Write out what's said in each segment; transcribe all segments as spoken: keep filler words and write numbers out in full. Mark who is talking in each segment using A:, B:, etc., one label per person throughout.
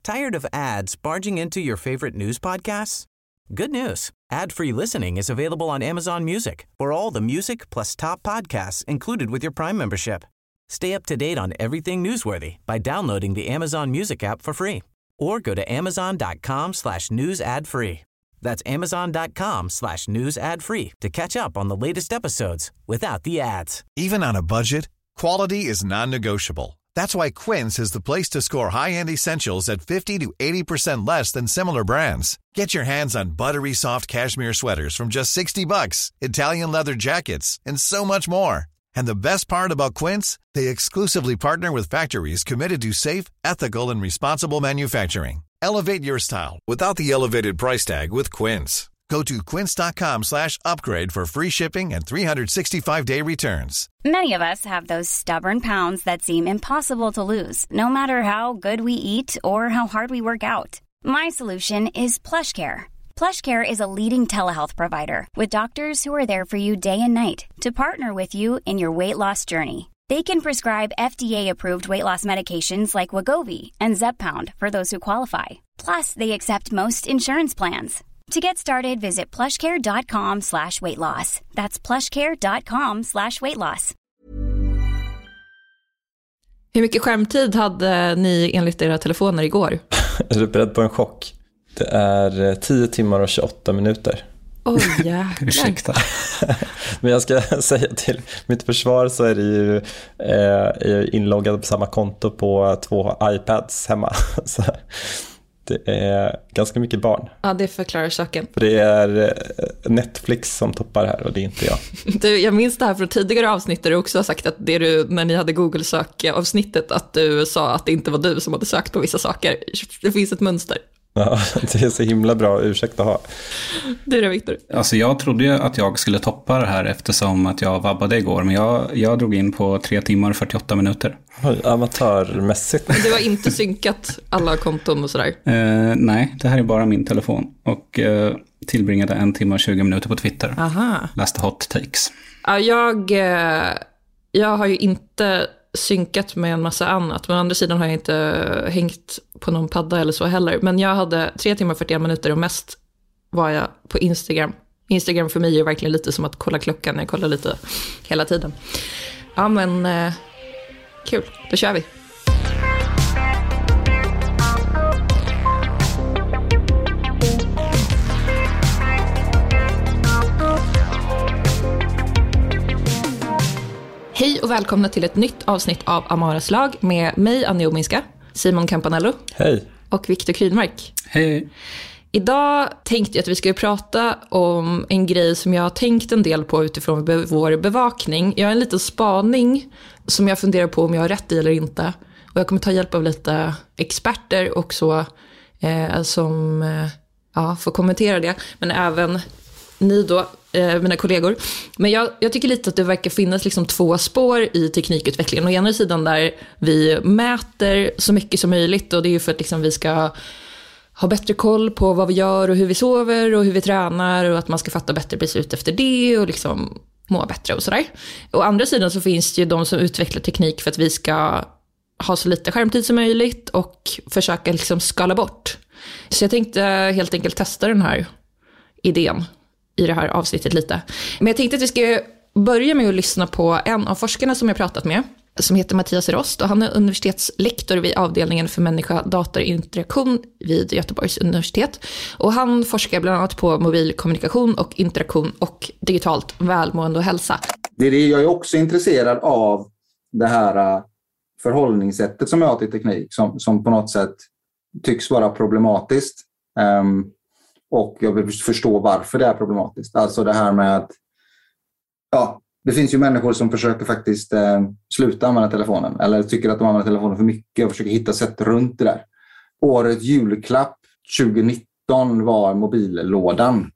A: Tired of ads barging into your favorite news podcasts? Good news. Ad-free listening is available on Amazon Music for all the music plus top podcasts included with your Prime membership. Stay up to date on everything newsworthy by downloading the Amazon Music app for free or go to amazon.com slash news ad free. That's amazon.com slash news ad free to catch up on the latest episodes without the ads.
B: Even on a budget, quality is non-negotiable. That's why Quince is the place to score high-end essentials at fifty to eighty percent less than similar brands. Get your hands on buttery soft cashmere sweaters from just sixty bucks, Italian leather jackets, and so much more. And the best part about Quince, they exclusively partner with factories committed to safe, ethical, and responsible manufacturing. Elevate your style without the elevated price tag with Quince. Go to quince.com slash upgrade for free shipping and three sixty-five day returns.
C: Many of us have those stubborn pounds that seem impossible to lose, no matter how good we eat or how hard we work out. My solution is PlushCare. PlushCare is a leading telehealth provider with doctors who are there for you day and night to partner with you in your weight loss journey. They can prescribe F D A-approved weight loss medications like Wegovy and Zepbound for those who qualify. Plus, they accept most insurance plans. To get started, visit plushcare.com slash weight loss. That's plushcare.com slash weight loss.
D: Hur mycket skärmtid hade ni enligt era telefoner igår?
E: Är du beredd på en chock? Det är tio timmar och tjugoåtta minuter.
D: Oj, jäklar.
E: Ursäkta. Men jag ska säga till mitt försvar så är det ju eh, jag är inloggad på samma konto på två iPads hemma. Så det är ganska mycket barn.
D: Ja, det förklarar saken.
E: För det är Netflix som toppar här och det är inte jag.
D: Du, jag minns det här från tidigare avsnitt där du också har sagt att det du, när ni hade Google-sökavsnittet, att du sa att det inte var du som hade sökt på vissa saker. Det finns ett mönster.
E: Ja, det är så himla bra ursäkt att ha.
D: Du då, Victor?
F: Alltså jag trodde ju att jag skulle toppa det här eftersom att jag vabbade igår. Men jag, jag drog in på tre timmar och fyrtioåtta minuter.
E: Oj, amatörmässigt.
D: Du har inte synkat alla konton och sådär?
F: Eh, nej, det här är bara min telefon. Och eh, tillbringade en timme och tjugo minuter på Twitter.
D: Aha.
F: Läste hot takes.
D: Ja, jag, jag har ju inte synkat med en massa annat. Men å andra sidan har jag inte hängt på någon padda eller så heller. Men jag hade tre timmar och fyrtioen minuter och mest var jag på Instagram. Instagram för mig är verkligen lite som att kolla klockan. Jag kollar lite hela tiden. Ja, men eh, kul. Då kör vi. Hej och välkomna till ett nytt avsnitt av Amaras lag med mig, Annie Ominska, Simon Campanello.
E: Hej.
D: Och Victor Krydmark.
F: Hej.
D: Idag tänkte jag att vi skulle prata om en grej som jag har tänkt en del på utifrån be- vår bevakning. Jag har en liten spaning som jag funderar på om jag har rätt i eller inte. Och jag kommer ta hjälp av lite experter också eh, som eh, ja, får kommentera det. Men även ni då, eh, mina kollegor. Men jag, jag tycker lite att det verkar finnas liksom två spår i teknikutvecklingen. Å ena sidan där vi mäter så mycket som möjligt. Och det är ju för att liksom vi ska ha bättre koll på vad vi gör och hur vi sover och hur vi tränar. Och att man ska fatta bättre beslut efter det och liksom må bättre och sådär. Å andra sidan så finns det ju de som utvecklar teknik för att vi ska ha så lite skärmtid som möjligt. Och försöka liksom skala bort. Så jag tänkte helt enkelt testa den här idén i det här avsnittet lite. Men jag tänkte att vi ska börja med att lyssna på en av forskarna som jag pratat med, som heter Mattias Rost, och han är universitetslektor vid avdelningen för människa-datorinteraktion vid Göteborgs universitet. Och han forskar bland annat på mobilkommunikation och interaktion och digitalt välmående och hälsa.
G: Det är det, jag är också intresserad av det här förhållningssättet som jag har till teknik som, som på något sätt tycks vara problematiskt. Um, Och jag vill förstå varför det är problematiskt. Alltså det här med att ja, det finns ju människor som försöker faktiskt eh, sluta använda telefonen. Eller tycker att de använder telefonen för mycket och försöker hitta sätt runt det där. Årets julklapp tjugonitton var mobillådan.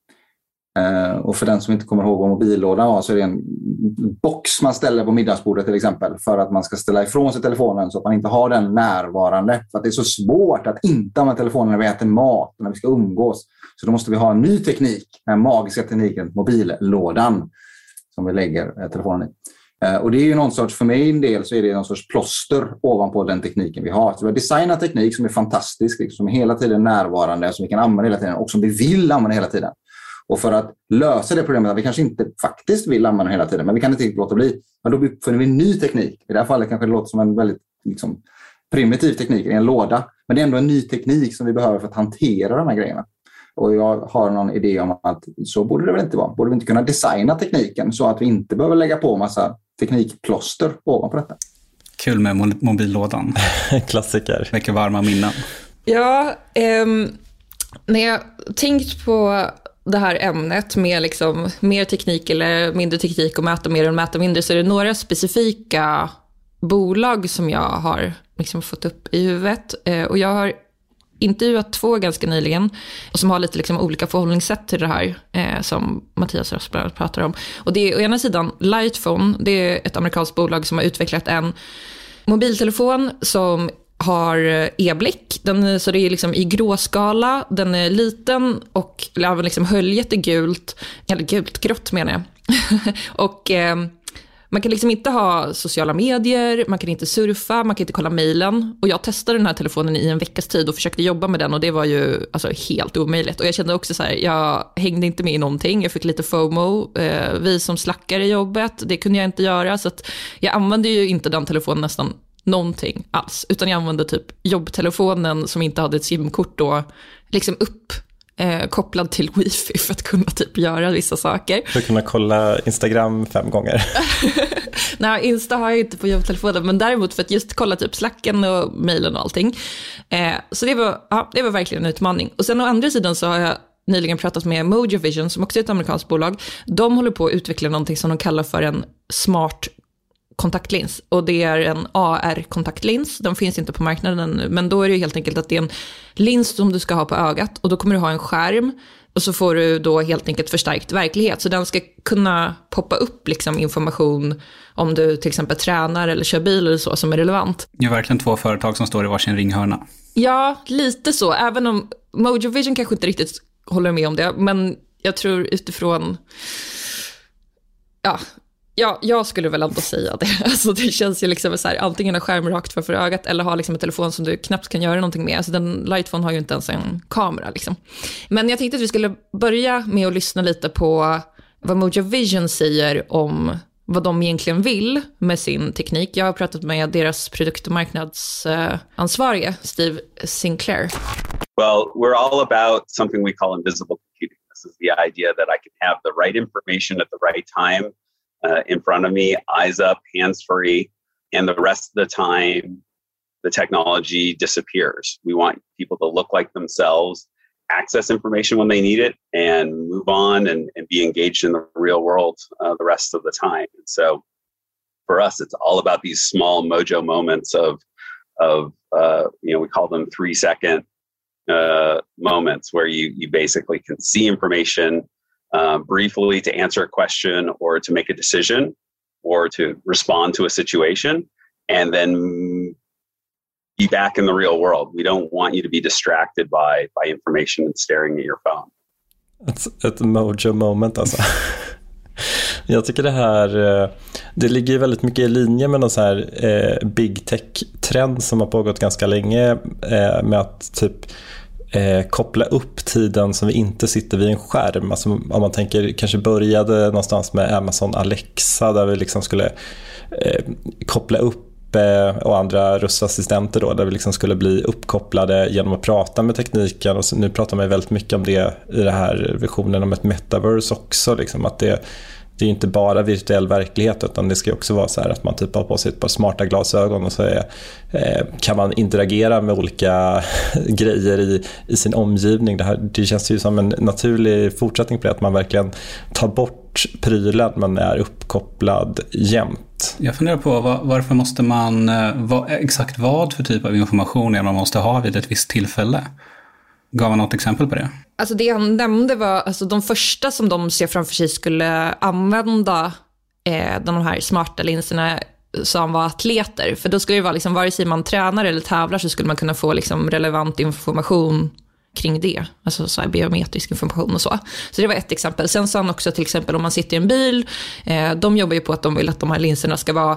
G: Eh, och för den som inte kommer ihåg vad mobillådan var så är det en box man ställer på middagsbordet till exempel. För att man ska ställa ifrån sig telefonen så att man inte har den närvarande. För att det är så svårt att inte använda telefonen när vi äter mat och när vi ska umgås. Så då måste vi ha en ny teknik, den magiska tekniken, mobillådan, som vi lägger telefonen i. Och det är ju någon sorts, för mig en del så är det någon sorts plåster ovanpå den tekniken vi har. Så vi har designat teknik som är fantastisk, liksom, som är hela tiden närvarande, som vi kan använda hela tiden och som vi vill använda hela tiden. Och för att lösa det problemet att vi kanske inte faktiskt vill använda hela tiden, men vi kan inte låta bli, men då uppfinner vi ny teknik. I det här fallet kanske det låter som en väldigt liksom, primitiv teknik i en låda, men det är ändå en ny teknik som vi behöver för att hantera de här grejerna. Och jag har någon idé om att så borde det väl inte vara. Borde vi inte kunna designa tekniken så att vi inte behöver lägga på massa teknikplåster ovanpå detta?
F: Kul med mobillådan.
E: Klassiker.
F: Väcker varma minnen.
D: Ja, ehm, när jag tänkt på det här ämnet med liksom mer teknik eller mindre teknik och mäta mer och mäta mindre, så är det några specifika bolag som jag har liksom fått upp i huvudet. Eh, och jag har intervjuat två ganska nyligen och som har lite liksom olika förhållningssätt till det här eh, som Mattias Rösblad pratar om. Och det är å ena sidan Lightphone, det är ett amerikanskt bolag som har utvecklat en mobiltelefon som har e-blick. Den, så det är liksom i gråskala, den är liten och även liksom höljet är gult, eller gult, grått menar jag. och eh, man kan liksom inte ha sociala medier, man kan inte surfa, man kan inte kolla mejlen. Och jag testade den här telefonen i en veckas tid och försökte jobba med den och det var ju alltså helt omöjligt. Och jag kände också så här, jag hängde inte med i någonting, jag fick lite FOMO. Eh, vi som slackar i jobbet, det kunde jag inte göra. Så att jag använde ju inte den telefonen nästan någonting alls. Utan jag använde typ jobbtelefonen som inte hade ett simkort då, liksom upp. Eh, kopplad till wifi för att kunna typ göra vissa saker.
E: För att kunna kolla Instagram fem gånger.
D: Nej, Insta har jag inte på jobbtelefonen, men däremot för att just kolla typ Slacken och mejlen och allting. Eh, så det var, ja, det var verkligen en utmaning. Och sen å andra sidan så har jag nyligen pratat med Mojo Vision som också är ett amerikanskt bolag. De håller på att utveckla någonting som de kallar för en smart kontaktlins, och det är en A R-kontaktlins. Den finns inte på marknaden nu, men då är det helt enkelt att det är en lins som du ska ha på ögat och då kommer du ha en skärm och så får du då helt enkelt förstärkt verklighet. Så den ska kunna poppa upp liksom information om du till exempel tränar eller kör bil eller så som är relevant.
F: Det är verkligen två företag som står i varsin ringhörna.
D: Ja, lite så. Även om Mojo Vision kanske inte riktigt håller med om det, men jag tror utifrån ja, Ja, jag skulle väl ändå säga det. Alltså det känns ju liksom så här, antingen en skärm rakt framför ögat eller ha liksom en telefon som du knappt kan göra någonting med. Alltså den Lightphone har ju inte ens en kamera liksom. Men jag tänkte att vi skulle börja med att lyssna lite på vad Mojo Vision säger om vad de egentligen vill med sin teknik. Jag har pratat med deras produkt- och marknadsansvarige, Steve Sinclair.
H: Well, we're all about something we call invisible computing. This is the idea that I can have the right information at the right time. Uh, in front of me, eyes up, hands free, and the rest of the time, the technology disappears. We want people to look like themselves, access information when they need it, and move on and, and be engaged in the real world uh, the rest of the time. And so for us, it's all about these small mojo moments of, of uh, you know, we call them three second uh, moments where you, you basically can see information Uh, briefly to answer a question or to make a decision or to respond to a situation and then be back in the real world. We don't want you to be distracted by, by information and staring at your phone.
E: Ett, ett mojo moment alltså. Jag tycker det här, det ligger väldigt mycket i linje med någon så här eh, big tech-trend som har pågått ganska länge eh, med att typ Eh, koppla upp tiden som vi inte sitter vid en skärm. Alltså, om man tänker, kanske började någonstans med Amazon Alexa där vi liksom skulle eh, koppla upp eh, och andra röstassistenter då, där vi liksom skulle bli uppkopplade genom att prata med tekniken. Och så, nu pratar man väldigt mycket om det i den här visionen om ett metaverse också, liksom, att det Det är inte bara virtuell verklighet, utan det ska också vara så här att man typ har på sig ett par smarta glasögon och så är, eh, kan man interagera med olika grejer i, i sin omgivning. Det, här, det känns ju som en naturlig fortsättning på det, att man verkligen tar bort prylen men är uppkopplad jämt.
F: Jag funderar på var, varför måste man, var, exakt vad för typ av information man måste ha vid ett visst tillfälle? Gav han något exempel på det?
D: Alltså det han nämnde var alltså de första som de ser framför sig skulle använda eh, de här smarta linserna som var atleter. För då skulle det vara liksom, vare sig man tränar eller tävlar så skulle man kunna få liksom relevant information kring det. Alltså så här biometrisk information och så. Så det var ett exempel. Sen sa han också till exempel om man sitter i en bil. Eh, de jobbar ju på att de vill att de här linserna ska vara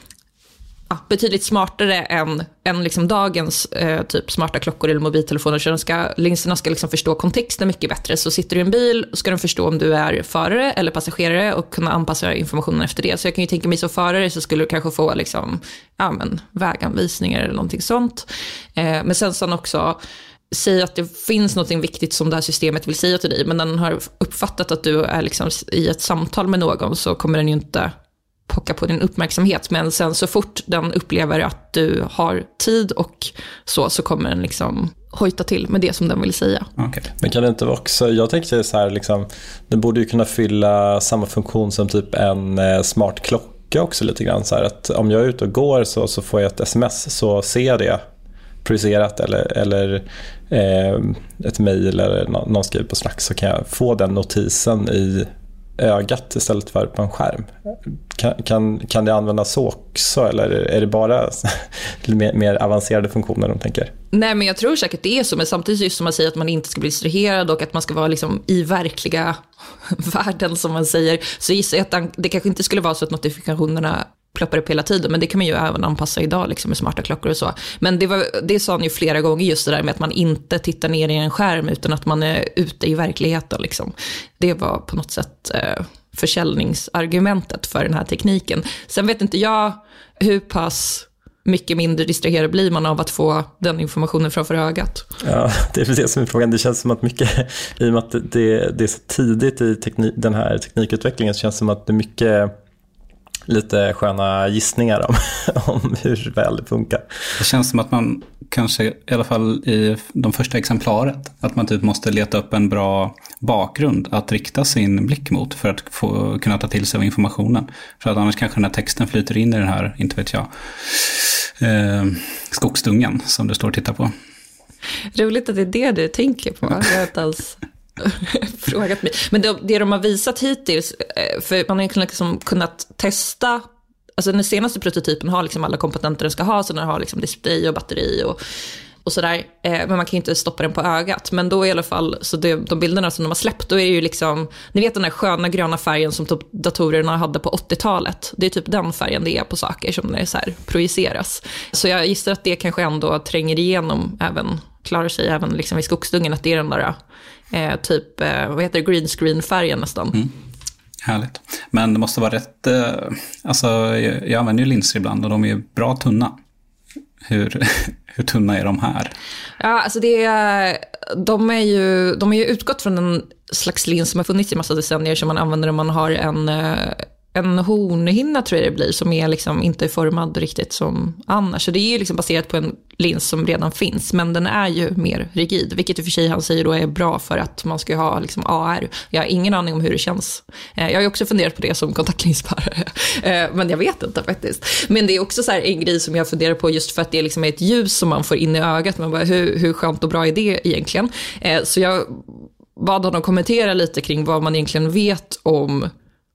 D: ja, betydligt smartare än, än liksom dagens eh, typ smarta klockor eller mobiltelefoner. Så de ska, linserna ska liksom förstå kontexten mycket bättre. Så sitter du i en bil ska de förstå om du är förare eller passagerare och kunna anpassa informationen efter det. Så jag kan ju tänka mig som förare så skulle du kanske få liksom, ja, men, väganvisningar eller någonting sånt. Eh, men sen så också säga att det finns något viktigt som det här systemet vill säga till dig, men den har uppfattat att du är liksom i ett samtal med någon, så kommer den ju inte pocka på din uppmärksamhet. Men sen så fort den upplever att du har tid och så, så kommer den liksom hojta till med det som den vill säga.
E: Okay. Men kan det inte också, jag tänkte så här liksom, det borde ju kunna fylla samma funktion som typ en eh, smart klocka också lite grann, så här att om jag är ute och går så, så får jag ett sms, så ser jag det projicerat, eller, eller eh, ett mejl eller någon skriver på Slack, så kan jag få den notisen i ögat istället för på en skärm. Kan, kan, kan det användas så också, eller är det bara mer, mer avancerade funktioner de tänker?
D: Nej, men jag tror säkert det är så, men samtidigt just som man säger att man inte ska bli distraherad och att man ska vara liksom i verkliga världen som man säger, så gissar jag att det kanske inte skulle vara så att notifikationerna ploppar upp hela tiden, men det kan man ju även anpassa idag liksom med smarta klockor och så. Men det, var, det sa han ju flera gånger, just det där med att man inte tittar ner i en skärm utan att man är ute i verkligheten liksom. Det var på något sätt eh, försäljningsargumentet för den här tekniken. Sen vet inte jag hur pass mycket mindre distraherad blir man av att få den informationen framför ögat.
E: Ja, det är det som är frågan. Det känns som att mycket, i och med att det, det är så tidigt i teknik, den här teknikutvecklingen, så känns det som att det är mycket lite sköna gissningar om, om hur väl det funkar.
F: Det känns som att man kanske, i alla fall i de första exemplaret, att man typ måste leta upp en bra bakgrund att rikta sin blick mot för att få, kunna ta till sig av informationen. För att annars kanske den här texten flyter in i den här, inte vet jag, eh, skogsdungen som du står och tittar på.
D: Roligt att det är det du tänker på. Jag har inte alls frågat mig. Men det, det de har visat hittills, för man har liksom kunnat testa, alltså den senaste prototypen har liksom alla komponenter den ska ha, så den har liksom display och batteri och, och sådär, men man kan inte stoppa den på ögat. Men då i alla fall, så det, de bilderna som de har släppt, då är det ju liksom, ni vet den där sköna gröna färgen som typ datorerna hade på åttiotalet, det är typ den färgen det är på saker som det så här projiceras. Så jag gissar att det kanske ändå tränger igenom, även klarar sig även liksom i skogsdungen, att det är den där Eh, typ, eh, vad heter det, green screen färgen nästan. Mm.
F: Härligt. Men det måste vara rätt, eh, alltså jag, jag använder ju linser ibland och de är ju bra tunna. Hur, hur tunna är de här?
D: Ja, alltså det är, de är ju, de är ju utgått från en slags lins som har funnits i massa decennier som man använder om man har en en hornhinna, tror jag det blir, som är liksom inte formad riktigt som annars. Så det är ju liksom baserat på en lins som redan finns, men den är ju mer rigid, vilket i och för sig han säger då är bra för att man ska ha liksom A R. Jag har ingen aning om hur det känns. Jag har ju också funderat på det som kontaktlinsbärare, men jag vet inte faktiskt. Men det är också så här en grej som jag funderar på, just för att det liksom är ett ljus som man får in i ögat. Man bara, hur, hur skönt och bra är det egentligen? Så jag bad honom kommentera lite kring vad man egentligen vet om,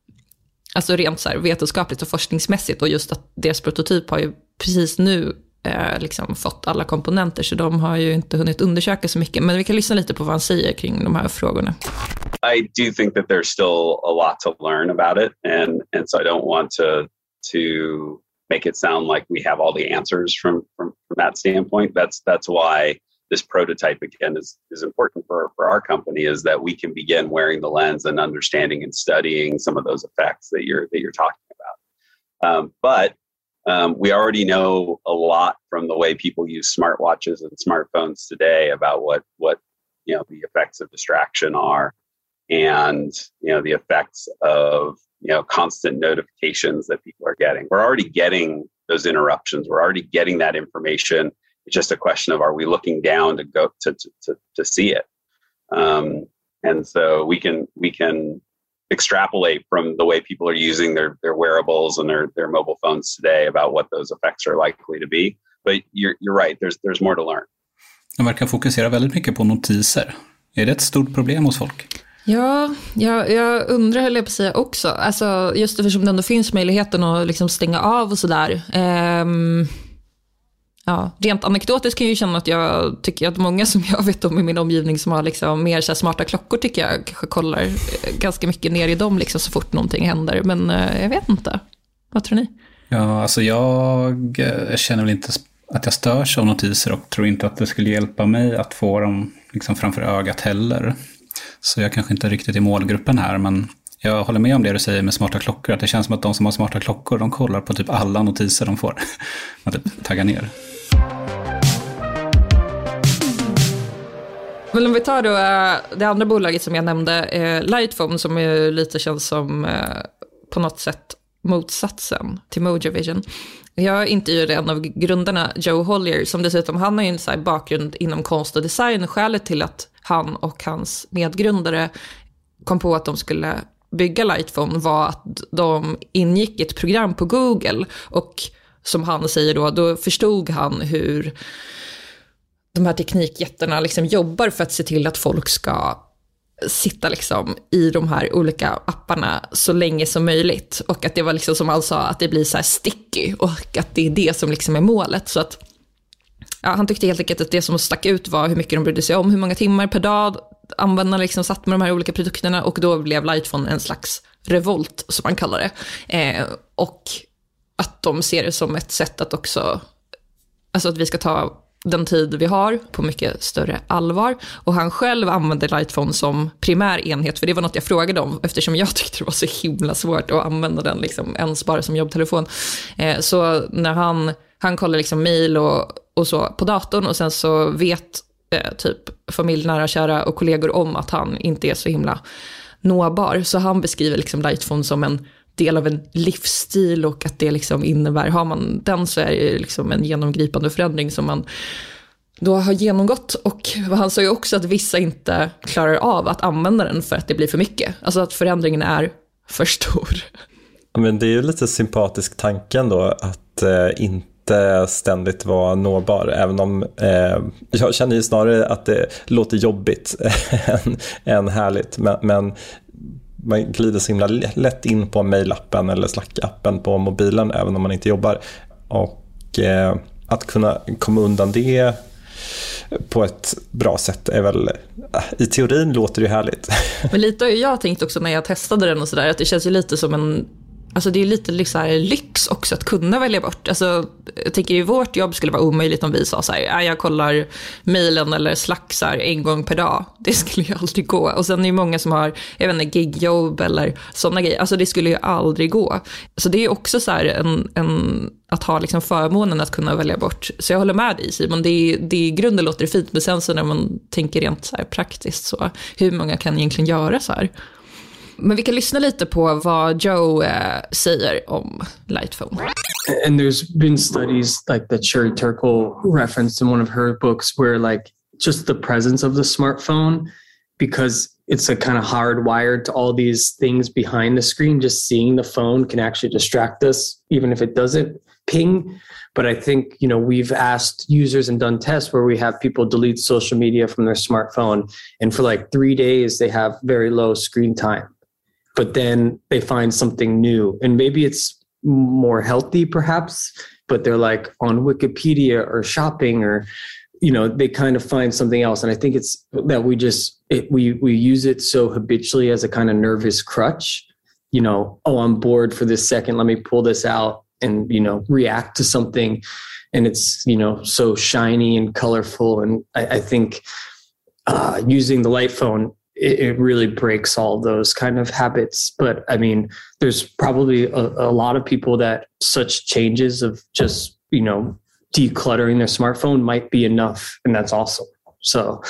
D: alltså rent så här vetenskapligt och forskningsmässigt, och just att deras prototyp har ju precis nu eh, liksom fått alla komponenter, så de har ju inte hunnit undersöka så mycket. Men vi kan lyssna lite på vad han säger kring de här frågorna.
H: I do think that there's still a lot to learn about it, and and so I don't want to to make it sound like we have all the answers from from, from that standpoint. That's that's why this prototype again is, is important for, for our company, is that we can begin wearing the lens and understanding and studying some of those effects that you're that you're talking about. Um, but um, we already know a lot from the way people use smartwatches and smartphones today about what what you know the effects of distraction are, and you know the effects of you know constant notifications that people are getting. We're already getting those interruptions. We're already getting that information. It's just a question of, are we looking down to go to to to see it? Um, and so we can we can extrapolate from the way people are using their their wearables and their their mobile phones today about what those effects are likely to be. But you're you're right. There's there's more to learn.
F: De verkar fokusera väldigt mycket på notiser. Är det ett stort problem hos folk?
D: Ja, jag, jag undrar, höll jag på att säga också. Alltså, just eftersom det ändå finns möjligheten att liksom stänga av och sådär. Um... Ja, rent anekdotiskt kan jag ju känna att jag tycker att många som jag vet om i min omgivning som har liksom mer så här smarta klockor tycker jag kanske kollar ganska mycket ner i dem liksom så fort någonting händer. Men jag vet inte. Vad tror ni?
F: Ja, alltså jag känner väl inte att jag störs av notiser och tror inte att det skulle hjälpa mig att få dem liksom framför ögat heller. Så jag kanske inte riktigt är målgruppen här, men jag håller med om det du säger med smarta klockor. Att det känns som att de som har smarta klockor, de kollar på typ alla notiser de får. Man typ taggar ner.
D: Men om vi tar då det andra bolaget som jag nämnde, Lightphone, som ju lite känns som på något sätt motsatsen till Mojovision. Jag intervjuade en av grundarna, Joe Hollier, som dessutom, han har ju en så här bakgrund inom konst och design. Skälet till att han och hans medgrundare kom på att de skulle bygga Lightphone var att de ingick i ett program på Google, och som han säger då, då förstod han hur de här teknikjättarna liksom jobbar för att se till att folk ska sitta liksom i de här olika apparna så länge som möjligt, och att det var liksom som han sa, att det blir så här sticky, och att det är det som liksom är målet. Så att ja, han tyckte helt enkelt att det som stack ut var hur mycket de brydde sig om, hur många timmar per dag användarna liksom satt med de här olika produkterna, och då blev Lightphone en slags revolt som man kallar det. Eh, och att de ser det som ett sätt att också, alltså att vi ska ta den tid vi har på mycket större allvar. Och han själv använde Lightphone som primär enhet, för det var något jag frågade om, eftersom jag tyckte det var så himla svårt att använda den liksom ens bara som jobbtelefon. Eh, så när han, han kollar liksom mail och, och så på datorn, och sen så vet eh, typ familj, nära, kära och kollegor om att han inte är så himla nåbar. Så han beskriver liksom Lightphone som en del av en livsstil, och att det liksom innebär, har man den så är det liksom en genomgripande förändring som man då har genomgått. Och han sa ju också att vissa inte klarar av att använda den för att det blir för mycket. Alltså att förändringen är för stor.
E: Men det är ju lite sympatisk tanken då att eh, inte ständigt vara nåbar, även om eh, jag känner ju snarare att det låter jobbigt än, än härligt, men, men man glider så himla lätt in på mailappen eller Slack-appen på mobilen även om man inte jobbar. Och eh, att kunna komma undan det på ett bra sätt är väl, i teorin låter det ju härligt.
D: Men lite har jag tänkt också när jag testade den och sådär, att det känns ju lite som en, alltså det är lite liksom lyx också att kunna välja bort. Alltså jag tänker i vårt jobb skulle det vara omöjligt om vi sa så här, jag kollar mailen eller Slack så här en gång per dag. Det skulle ju aldrig gå. Och sen är det många som har, jag vet inte, gigjobb eller sådana grejer. Alltså det skulle ju aldrig gå. Så det är också så här en, en att ha liksom förmånen att kunna välja bort. Så jag håller med dig, Simon. Det är, det är i grunden låter det fint, men sen så när man tänker rent så här praktiskt, så hur många kan egentligen göra så här? Men vi kan lyssna lite på vad Joe eh, säger om Lightphone.
I: And there's been studies like that Sherry Turkle referenced in one of her books where like just the presence of the smartphone, because it's a kind of hardwired to all these things behind the screen, just seeing the phone can actually distract us even if it doesn't ping. But I think, you know, we've asked users and done tests where we have people delete social media from their smartphone, and for like three days they have very low screen time. But then they find something new, and maybe it's more healthy perhaps, but they're like on Wikipedia or shopping, or, you know, they kind of find something else. And I think it's that we just, it, we, we use it so habitually as a kind of nervous crutch, you know, oh, I'm bored for this second, let me pull this out and, you know, react to something. And it's, you know, so shiny and colorful. And I, I think uh, using the Lightphone, it really breaks all those kind of habits. But I mean, there's probably a, a lot of people that such changes of just, you know, decluttering their smartphone might be enough. And that's awesome. So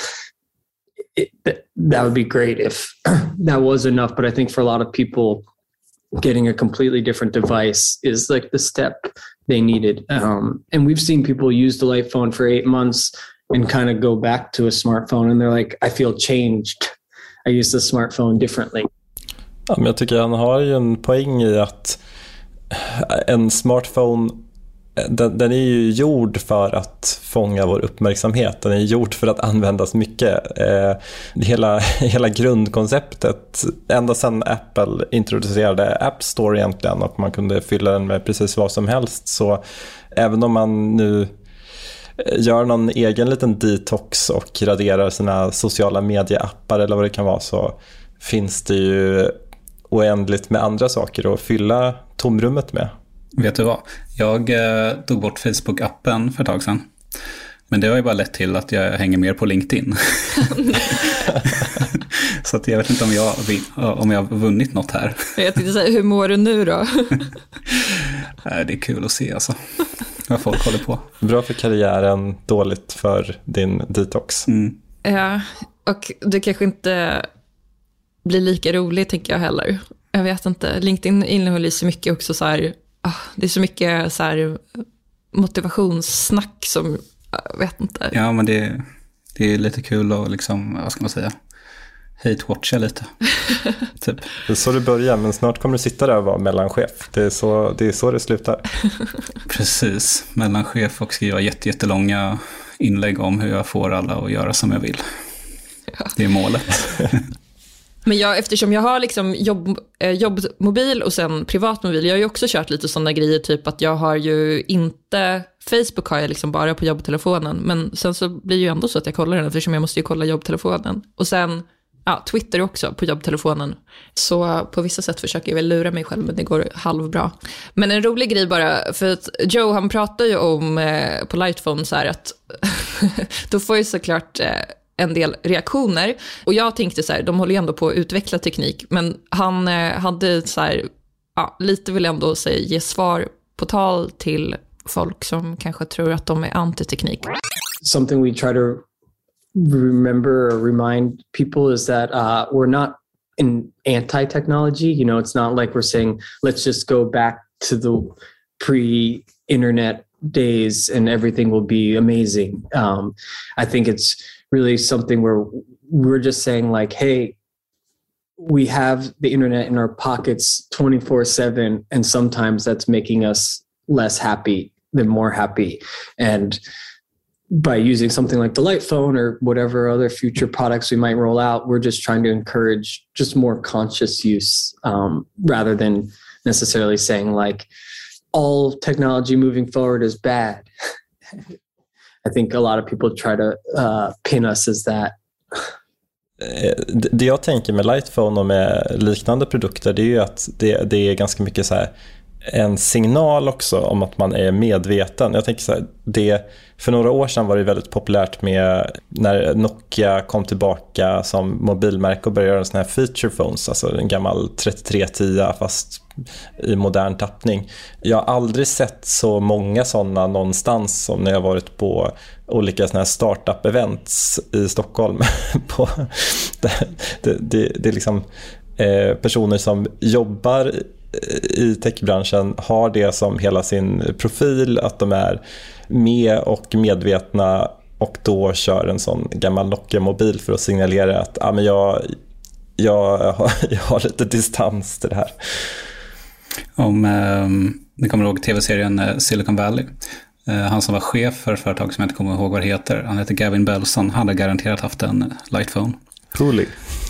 I: it, that, that would be great if that was enough. But I think for a lot of people, getting a completely different device is like the step they needed. Um, and we've seen people use the Lightphone for eight months and kind of go back to a smartphone. And they're like, I feel changed. I use the smartphone differently.
E: Ja, men jag tycker han har ju en poäng i att en smartphone, den, den är ju gjord för att fånga vår uppmärksamhet. Den är gjord för att användas mycket. Eh, hela, hela grundkonceptet, ända sedan Apple introducerade App Store egentligen, och man kunde fylla den med precis vad som helst, så även om man nu gör någon egen liten detox och raderar sina sociala medieappar eller vad det kan vara, så finns det ju oändligt med andra saker att fylla tomrummet med.
F: Vet du vad? Jag eh, tog bort Facebook-appen för ett tag sedan. Men det har ju bara lett till att jag hänger mer på LinkedIn. Så att jag vet inte om jag, om jag har vunnit något här.
D: Jag tänkte säga, hur mår du nu då?
F: Det är kul att se alltså. Vad folk håller på.
E: Bra för karriären, dåligt för din detox.
F: Mm.
D: Ja, och du kanske inte blir lika rolig, tänker jag heller. Jag vet inte. LinkedIn innehåller så mycket också så här, ah, det är så mycket så här motivationssnack som, jag vet inte.
F: Ja, men det, det är lite kul att liksom, vad ska man säga, hate-watcha lite. Typ.
E: Det är så du börjar, men snart kommer du sitta där och vara mellanchef. Det är så det, är så det slutar.
F: Precis, mellanchef och skriva jätte, jättelånga inlägg om hur jag får alla att göra som jag vill. Ja. Det är målet.
D: Men jag, eftersom jag har liksom jobb, eh, jobbmobil och sen privatmobil, jag har ju också kört lite sådana grejer, typ att jag har ju inte, Facebook har jag liksom bara på jobbtelefonen, men sen så blir det ju ändå så att jag kollar den, eftersom jag måste ju kolla jobbtelefonen. Och sen, ja, Twitter också på jobbtelefonen. Så på vissa sätt försöker jag väl lura mig själv, men det går halvbra. Men en rolig grej bara, för att Joe, han pratar ju om eh, på Lightphone så här att då får ju såklart eh, en del reaktioner. Och jag tänkte så här, de håller ju ändå på att utveckla teknik, men han eh, hade så här, ja, lite vill ändå säga, ge svar på tal till folk som kanske tror att de är antiteknik.
I: Something we try to remember or remind people is that uh, we're not in anti-technology. You know, it's not like we're saying, let's just go back to the pre-internet days and everything will be amazing. Um, I think it's really something where we're just saying like, hey, we have the internet in our pockets twenty-four seven, and sometimes that's making us less happy than more happy. And by using something like the Lightphone or whatever other future products we might roll out, we're just trying to encourage just more conscious use, um, rather than necessarily saying like all technology moving forward is bad. I think a lot of people try to uh, pin us as that.
E: Det jag tänker med Lightphone och med liknande produkter, det är ju att det, det är ganska mycket så här en signal också om att man är medveten. Jag tänker så här, det, för några år sedan var det väldigt populärt med när Nokia kom tillbaka som mobilmärke och började göra såna här feature phones, alltså en gammal trettiotre tio fast i modern tappning. Jag har aldrig sett så många sådana någonstans som när jag varit på olika såna här startup-events i Stockholm. på, det, det, det, det är liksom eh, personer som jobbar i techbranschen har det som hela sin profil, att de är med och medvetna, och då kör en sån gammal Nokia-mobil för att signalera att ah, men jag, jag, har, jag har lite distans till det här.
F: Om eh, ni kommer ihåg tv-serien eh, Silicon Valley, eh, han som var chef för ett företag som jag inte kommer ihåg vad det heter, han heter Gavin Belson, han hade garanterat haft en Lightphone.
E: Truly.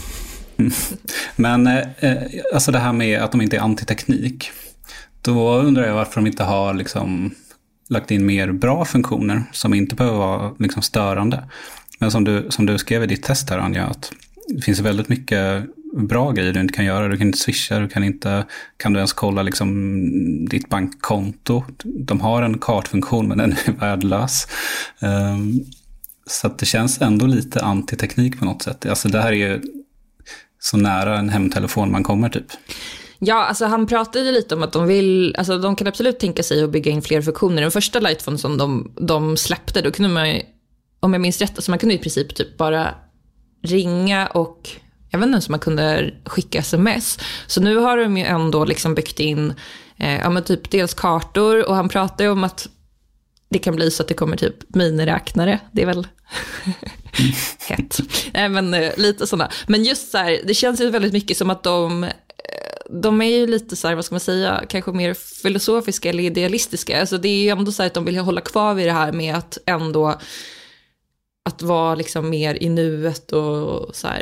F: Men eh, alltså det här med att de inte är antiteknik, då undrar jag varför de inte har liksom lagt in mer bra funktioner som inte behöver vara liksom störande. Men som du, som du skrev i ditt test här, Anja, att det finns väldigt mycket bra grejer du inte kan göra. Du kan inte swisha, du kan inte, kan du ens kolla liksom ditt bankkonto. De har en kartfunktion, men den är värdelös. Um, så att det känns ändå lite antiteknik på något sätt. Alltså det här är ju så nära en hemtelefon man kommer typ.
D: Ja, alltså han pratade lite om att de vill, alltså de kan absolut tänka sig att bygga in fler funktioner. Den första Lightphone som de, de släppte, då kunde man, om jag minns rätt, alltså man kunde i princip typ bara ringa och jag vet inte ens om man kunde skicka sms. Så nu har de ju ändå liksom byggt in eh, ja, men typ dels kartor, och han pratar ju om att det kan bli så att det kommer typ miniräknare. Det är väl hett. Nej, men eh, lite sådana. Men just så här, det känns ju väldigt mycket som att de de är ju lite så här, vad ska man säga, kanske mer filosofiska eller idealistiska. Alltså det är ju ändå så här att de vill hålla kvar vid det här med att ändå att vara liksom mer i nuet och så här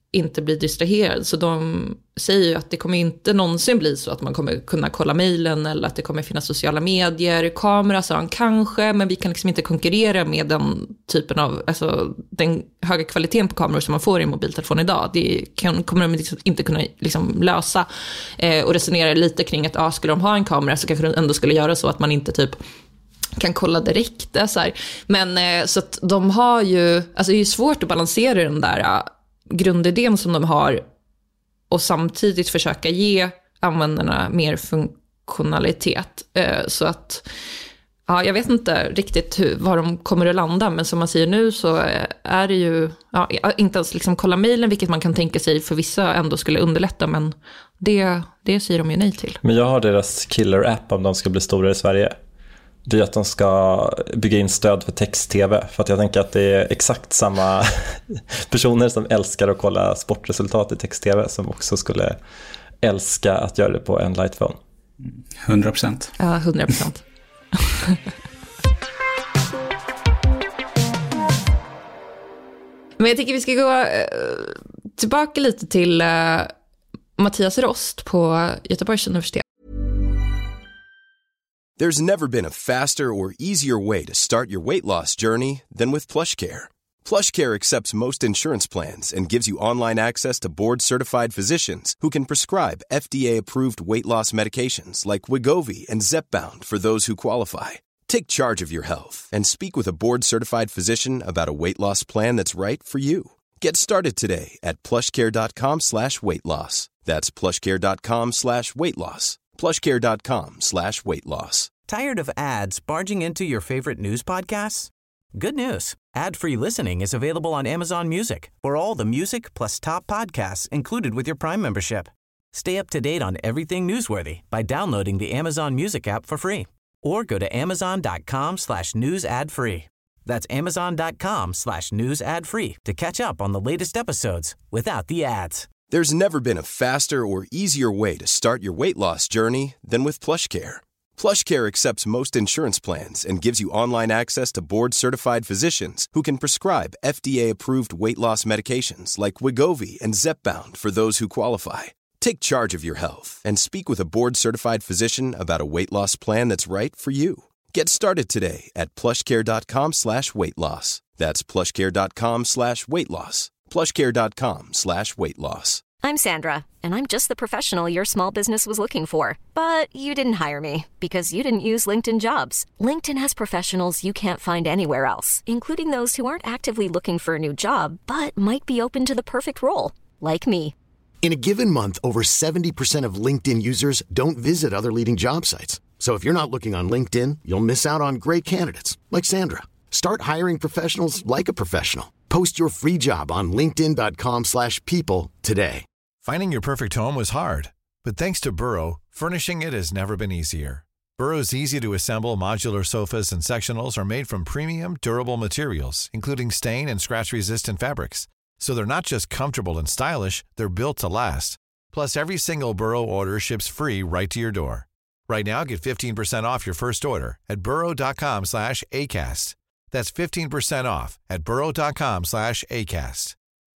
D: inte bli distraherad. Så de säger ju att det kommer inte någonsin bli så att man kommer kunna kolla mejlen eller att det kommer finnas sociala medier. Kamera sa han kanske, men vi kan liksom inte konkurrera med den typen av, alltså den höga kvaliteten på kameror som man får i en mobiltelefon idag. Det kan, kommer de liksom inte kunna liksom lösa. Eh, och resonera lite kring att ah, skulle de ha en kamera så kanske de ändå skulle göra så att man inte typ kan kolla direkt. Så här. Men eh, så att de har ju, alltså det är ju svårt att balansera den där uh, grundidén som de har och samtidigt försöka ge användarna mer funktionalitet. Eh, så att ja, jag vet inte riktigt hur, var de kommer att landa, men som man säger nu så är det ju ja, inte ens liksom kolla mejlen, vilket man kan tänka sig för vissa ändå skulle underlätta, men det, det säger de ju nej till.
E: Men jag har deras killer-app om de ska bli stora i Sverige. Det är att de ska bygga in stöd för text-tv, för att jag tänker att det är exakt samma personer som älskar att kolla sportresultat i text-tv som också skulle älska att göra det på en lightphone.
F: hundra procent.
D: Ja, hundra procent. Men jag tycker vi ska gå tillbaka lite till uh, Mattias Rost på Göteborgs universitet.
J: There's never been a faster or easier way to start your weight loss journey than with PlushCare. PlushCare accepts most insurance plans and gives you online access to board-certified physicians who can prescribe F D A-approved weight loss medications like Wegovy and Zepbound for those who qualify. Take charge of your health and speak with a board-certified physician about a weight loss plan that's right for you. Get started today at plushcare.com slash weight loss. That's plushcare.com slash weight loss. plushcare.com slash weight loss.
A: Tired of ads barging into your favorite news podcasts? Good news. Ad-free listening is available on Amazon Music for all the music plus top podcasts included with your Prime membership. Stay up to date on everything newsworthy by downloading the Amazon Music app for free or go to amazon.com slash news ad free. That's amazon.com slash news ad free to catch up on the latest episodes without the ads.
J: There's never been a faster or easier way to start your weight loss journey than with PlushCare. PlushCare accepts most insurance plans and gives you online access to board-certified physicians who can prescribe F D A-approved weight loss medications like Wegovy and Zepbound for those who qualify. Take charge of your health and speak with a board-certified physician about a weight loss plan that's right for you. Get started today at plushcare.com slash weight loss. That's plushcare.com slash weight loss. plushcare.com slash weight loss.
K: I'm Sandra, and I'm just the professional your small business was looking for. But you didn't hire me because you didn't use LinkedIn Jobs. LinkedIn has professionals you can't find anywhere else, including those who aren't actively looking for a new job, but might be open to the perfect role, like me.
L: In a given month, over seventy percent of LinkedIn users don't visit other leading job sites. So if you're not looking on LinkedIn, you'll miss out on great candidates, like Sandra. Start hiring professionals like a professional. Post your free job on linkedin.com slash people today.
B: Finding your perfect home was hard, but thanks to Burrow, furnishing it has never been easier. Burrow's easy-to-assemble modular sofas and sectionals are made from premium, durable materials, including stain and scratch-resistant fabrics. So they're not just comfortable and stylish, they're built to last. Plus, every single Burrow order ships free right to your door. Right now, get fifteen percent off your first order at burrow.com slash ACAST. That's fifteen percent off at burrow.com slash ACAST.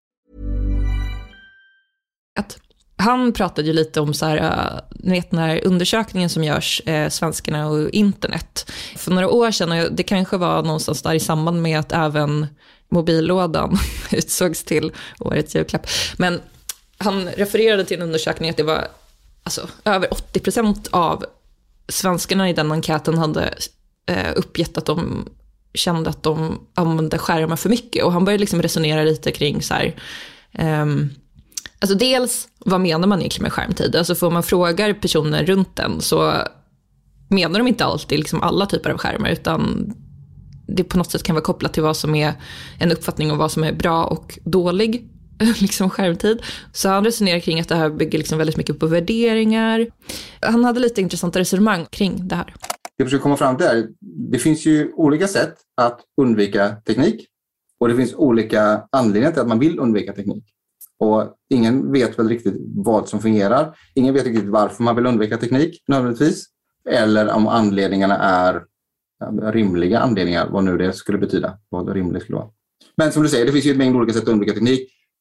D: Han pratade ju lite om så här, ni vet den här undersökningen som görs, eh, svenskarna och internet. För några år sedan, och det kanske var någonstans där i samband med att även mobillådan utsågs till årets julklapp. Men han refererade till en undersökning att det var alltså, över åttio procent av svenskarna i den enkäten hade eh, uppgett att de kände att de använde skärmar för mycket. Och han började liksom resonera lite kring så här... Um, alltså dels, vad menar man egentligen med skärmtid? Alltså får man frågar personer runt den så menar de inte alltid liksom alla typer av skärmar, utan det på något sätt kan vara kopplat till vad som är en uppfattning om vad som är bra och dålig liksom skärmtid. Så han resonerar kring att det här bygger liksom väldigt mycket på värderingar. Han hade lite intressanta resonemang kring det här.
G: Jag försöker komma fram till det här. Det finns ju olika sätt att undvika teknik. Och det finns olika anledningar till att man vill undvika teknik. Och ingen vet väl riktigt vad som fungerar. Ingen vet riktigt varför man vill undvika teknik nödvändigtvis. Eller om anledningarna är rimliga anledningar, vad nu det skulle betyda. Vad rimligt skulle vara. Men som du säger, det finns ju ett mängd olika sätt att undvika teknik.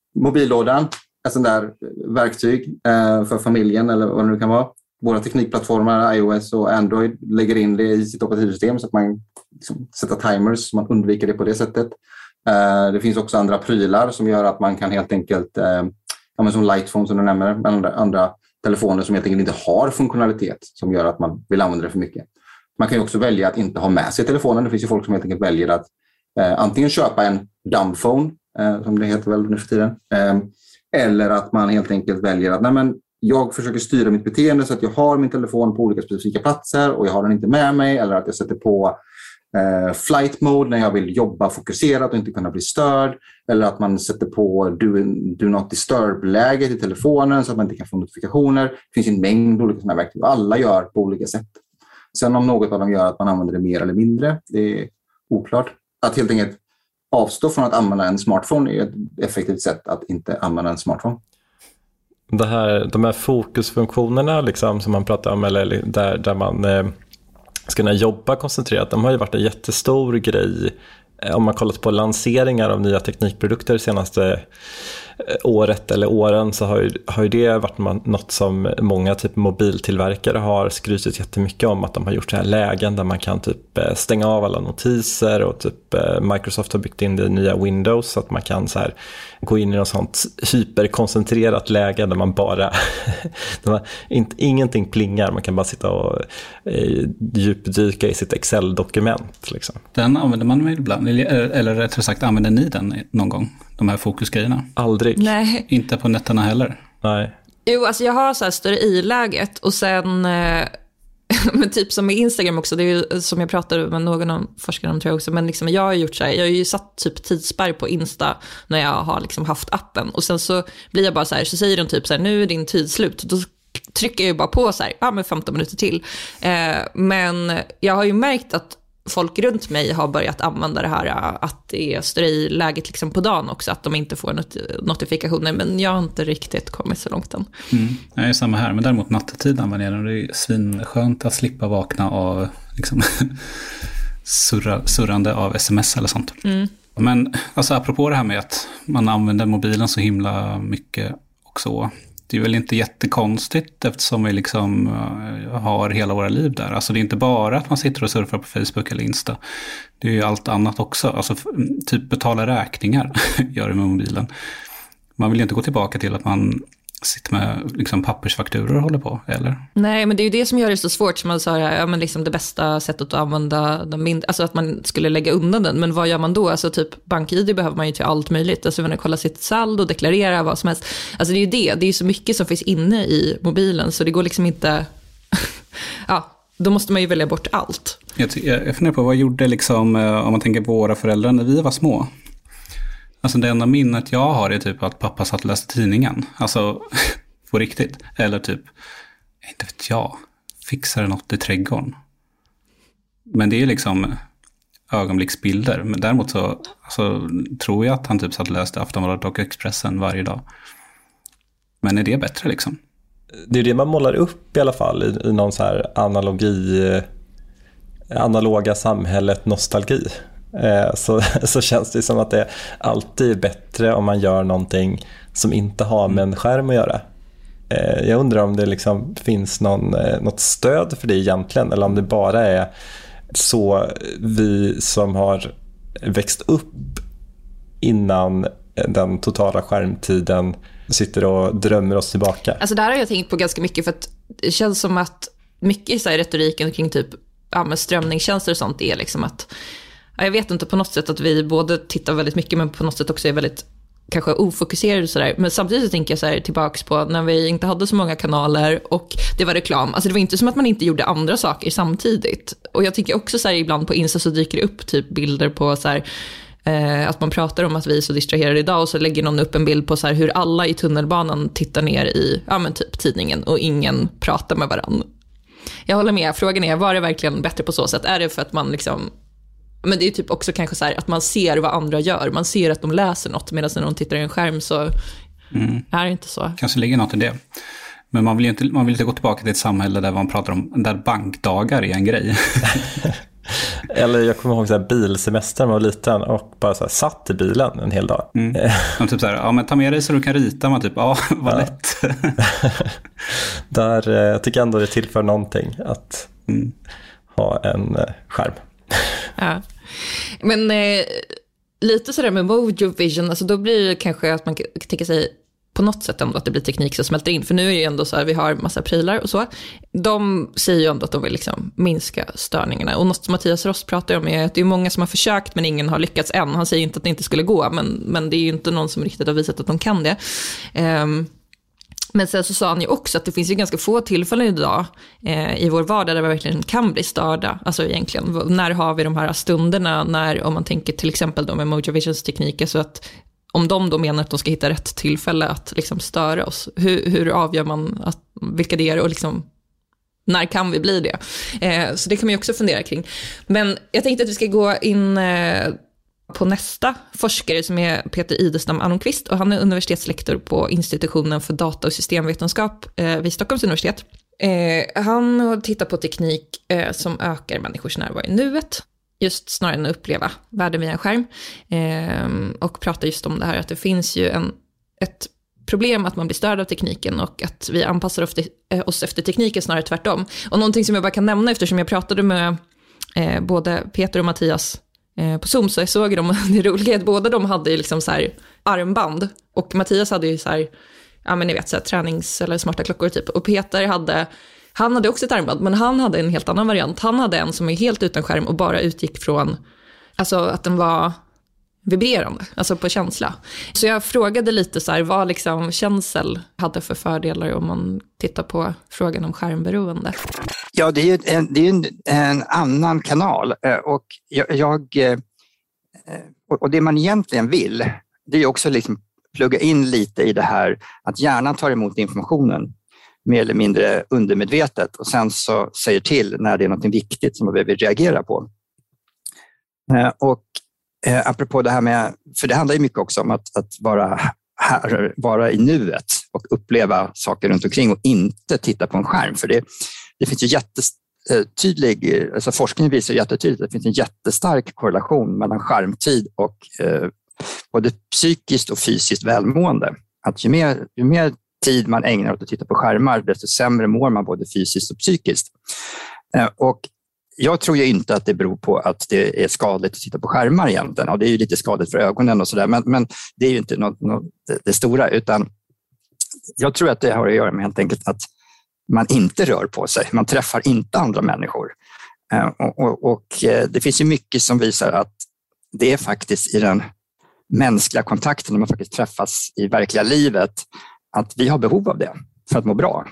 G: mobillådan, ett sånt där verktyg eh, för familjen eller vad det nu kan vara. Våra teknikplattformar, iOS och Android, lägger in det i sitt operativsystem så att man liksom sätter timers så man undviker det på det sättet. Eh, det finns också andra prylar som gör att man kan helt enkelt, eh, ja, men som Lightphone som du nämner, men andra, andra telefoner som helt enkelt inte har funktionalitet som gör att man vill använda det för mycket. Man kan ju också välja att inte ha med sig telefonen. Det finns ju folk som helt enkelt väljer att eh, antingen köpa en dumbphone, eh, som det heter väl nu för tiden, eh, eller att man helt enkelt väljer att nej, men jag försöker styra mitt beteende så att jag har min telefon på olika specifika platser och jag har den inte med mig, eller att jag sätter på eh, flight mode när jag vill jobba fokuserat och inte kunna bli störd, eller att man sätter på do, do not disturb-läget i telefonen så att man inte kan få notifikationer. Det finns en mängd olika sådana verktyg och alla gör på olika sätt. Sen om något av dem gör att man använder det mer eller mindre, det är oklart. Att helt enkelt avstå från att använda en smartphone är ett effektivt sätt att inte använda en smartphone.
E: Det här, de här fokusfunktionerna liksom, som man pratar om, eller där, där man eh, ska kunna jobba koncentrerat, de har ju varit en jättestor grej eh, om man kollat på lanseringar av nya teknikprodukter det senaste eh, året eller åren, så har ju, har ju det varit man, något som många typ mobiltillverkare har skrytit jättemycket om, att de har gjort så här lägen där man kan typ eh, stänga av alla notiser, och typ eh, Microsoft har byggt in det i nya Windows så att man kan så här gå in i något sånt hyperkoncentrerat läge där man bara där man, inte, ingenting plingar, man kan bara sitta och eh, djupdyka i sitt Excel-dokument liksom.
F: Den använder man väl ibland, eller, eller rättare sagt, använder ni den någon gång, de här fokusgrejerna?
E: Aldrig.
D: Nej.
F: Inte på nätterna heller?
E: Nej.
D: Jo, alltså jag har så här större i-läget och sen eh, men typ som med Instagram också, det är ju som jag pratade med någon om forskare om tror jag också, men liksom jag har gjort så här, jag har ju satt typ tidsspärr på Insta när jag har liksom haft appen, och sen så blir jag bara så här, så säger de typ så här, nu är din tid slut, då trycker jag ju bara på så här, ja men femton minuter till, eh, men jag har ju märkt att folk runt mig har börjat använda det här att det är större i läget liksom på dagen också, att de inte får not- notifikationer, men jag har inte riktigt kommit så långt än.
F: Mm. Jag är samma här, men däremot nattetid använder jag den, och det är svinskönt att slippa vakna av liksom surra, surrande av sms eller sånt.
D: Mm.
F: Men alltså apropå det här med att man använder mobilen så himla mycket och så, det är väl inte jättekonstigt eftersom vi liksom uh, har hela våra liv där. Alltså det är inte bara att man sitter och surfar på Facebook eller Insta. Det är ju allt annat också. Alltså typ betala räkningar gör det med mobilen. Man vill ju inte gå tillbaka till att man sitter med liksom pappersfakturor och håller på, eller?
D: Nej, men det är ju det som gör det så svårt, som man sa, ja, men liksom det bästa sättet att använda den mind- alltså att man skulle lägga undan den, men vad gör man då? Alltså typ bank-I D behöver man ju till allt möjligt, alltså man kolla sitt saldo, deklarera vad som helst, alltså det är ju det, det är ju så mycket som finns inne i mobilen, så det går liksom inte ja, då måste man ju välja bort allt.
F: Jag, jag funderar på, vad gjorde liksom, om man tänker på våra föräldrar när vi var små? Alltså det enda minnet jag har är typ att pappa satt och läste tidningen. Alltså på riktigt. Eller typ, inte vet jag, fixade något i trädgården. Men det är liksom ögonblicksbilder. Men däremot så alltså, tror jag att han typ satt och läste Aftonbladet och Expressen varje dag. Men är det bättre liksom?
E: Det är det man målar upp i alla fall i, i någon så här analogi, analoga samhället nostalgi. Så, så känns det som att det alltid är bättre om man gör någonting som inte har med en skärm att göra. Jag undrar om det liksom finns någon, något stöd för det egentligen, eller om det bara är så vi som har växt upp innan den totala skärmtiden sitter och drömmer oss tillbaka.
D: Alltså det här har jag tänkt på ganska mycket, för att det känns som att mycket i så här retoriken kring typ ja, men strömningstjänster och sånt är liksom att jag vet inte, på något sätt att vi både tittar väldigt mycket men på något sätt också är väldigt kanske ofokuserade och sådär. Men samtidigt så tänker jag så här tillbaks på när vi inte hade så många kanaler och det var reklam. Alltså det var inte som att man inte gjorde andra saker samtidigt. Och jag tänker också så här, ibland på Insta så dyker det upp typ bilder på så här eh, att man pratar om att vi är så distraherade idag, och så lägger någon upp en bild på så här hur alla i tunnelbanan tittar ner i ja men typ tidningen och ingen pratar med varann. Jag håller med. Frågan är, var det verkligen bättre på så sätt? Är det för att man liksom, men det är typ också kanske så här att man ser vad andra gör. Man ser att de läser något, medan när de tittar i en skärm så mm. är det inte så.
F: Kanske ligger något i det. Men man vill ju inte, man vill inte gå tillbaka till ett samhälle där man pratar om, där bankdagar är en grej.
E: Eller jag kommer ihåg så här bilsemester när man var liten och bara så här, satt i bilen en hel dag.
F: Mm. Och typ så här, ja men ta med dig så du kan rita. Man typ, ja vad ja. lätt.
E: Där jag tycker ändå det tillför någonting att mm. ha en eh, skärm.
D: Ja. Men eh, lite sådär med Mojo Vision, alltså då blir det kanske att man tänker sig på något sätt ändå att det blir teknik som smälter in. För nu är det ju ändå så här, vi har massa prylar och så. De säger ju ändå att de vill liksom minska störningarna. Och något som Mattias Ross pratar om är att det är många som har försökt men ingen har lyckats än. Han säger inte att det inte skulle gå, men, men det är ju inte någon som riktigt har visat att de kan det. Um, Men sen så sa han ju också att det finns ju ganska få tillfällen idag eh, i vår vardag där vi verkligen kan bli störda. Alltså egentligen, när har vi de här stunderna när, om man tänker till exempel då med Mojo Visions tekniker, så att om de då menar att de ska hitta rätt tillfälle att liksom störa oss, hur, hur avgör man att, vilka det är och liksom, när kan vi bli det? Eh, så det kan man ju också fundera kring. Men jag tänkte att vi ska gå in eh, på nästa forskare som är Peter Idestam Almqvist, och han är universitetslektor på institutionen för data- och systemvetenskap eh, vid Stockholms universitet. Eh, han har tittat på teknik eh, som ökar människors närvaro i nuet, just snarare än att uppleva världen via en skärm, eh, och pratar just om det här att det finns ju en, ett problem att man blir störd av tekniken och att vi anpassar oss efter tekniken snarare tvärtom. Och någonting som jag bara kan nämna, eftersom jag pratade med eh, både Peter och Mattias på Zoom, så jag såg de, det roliga att båda de hade liksom så här armband, och Mattias hade ju så här, ja men ni vet så här, tränings- eller smarta klockor typ, och Peter hade, han hade också ett armband, men han hade en helt annan variant. Han hade en som är helt utan skärm och bara utgick från, alltså att den var vibrerande, alltså på känsla. Så jag frågade lite så här, vad liksom känsel hade för fördelar om man tittar på frågan om skärmberoende.
M: Ja, det är ju en, det är en, en annan kanal, och jag, jag och det man egentligen vill, det är också liksom plugga in lite i det här att hjärnan tar emot informationen mer eller mindre undermedvetet och sen så säger till när det är något viktigt som man behöver reagera på. Och Eh, apropå det här med, för det handlar ju mycket också om att, att vara här, vara i nuet och uppleva saker runt omkring och inte titta på en skärm. För det, det finns ju jättetydlig, alltså forskningen visar jättetydligt att det finns en jättestark korrelation mellan skärmtid och eh, både psykiskt och fysiskt välmående. Att ju mer, ju mer tid man ägnar åt att titta på skärmar, desto sämre mår man både fysiskt och psykiskt. Eh, och Jag tror ju inte att det beror på att det är skadligt att titta på skärmar egentligen. Ja, det är ju lite skadligt för ögonen och sådär, men, men det är ju inte något, något, det, det stora, utan jag tror att det har att göra med helt enkelt att man inte rör på sig. Man träffar inte andra människor. Eh, och, och, och det finns ju mycket som visar att det är faktiskt i den mänskliga kontakten, när man faktiskt träffas i verkliga livet, att vi har behov av det för att må bra.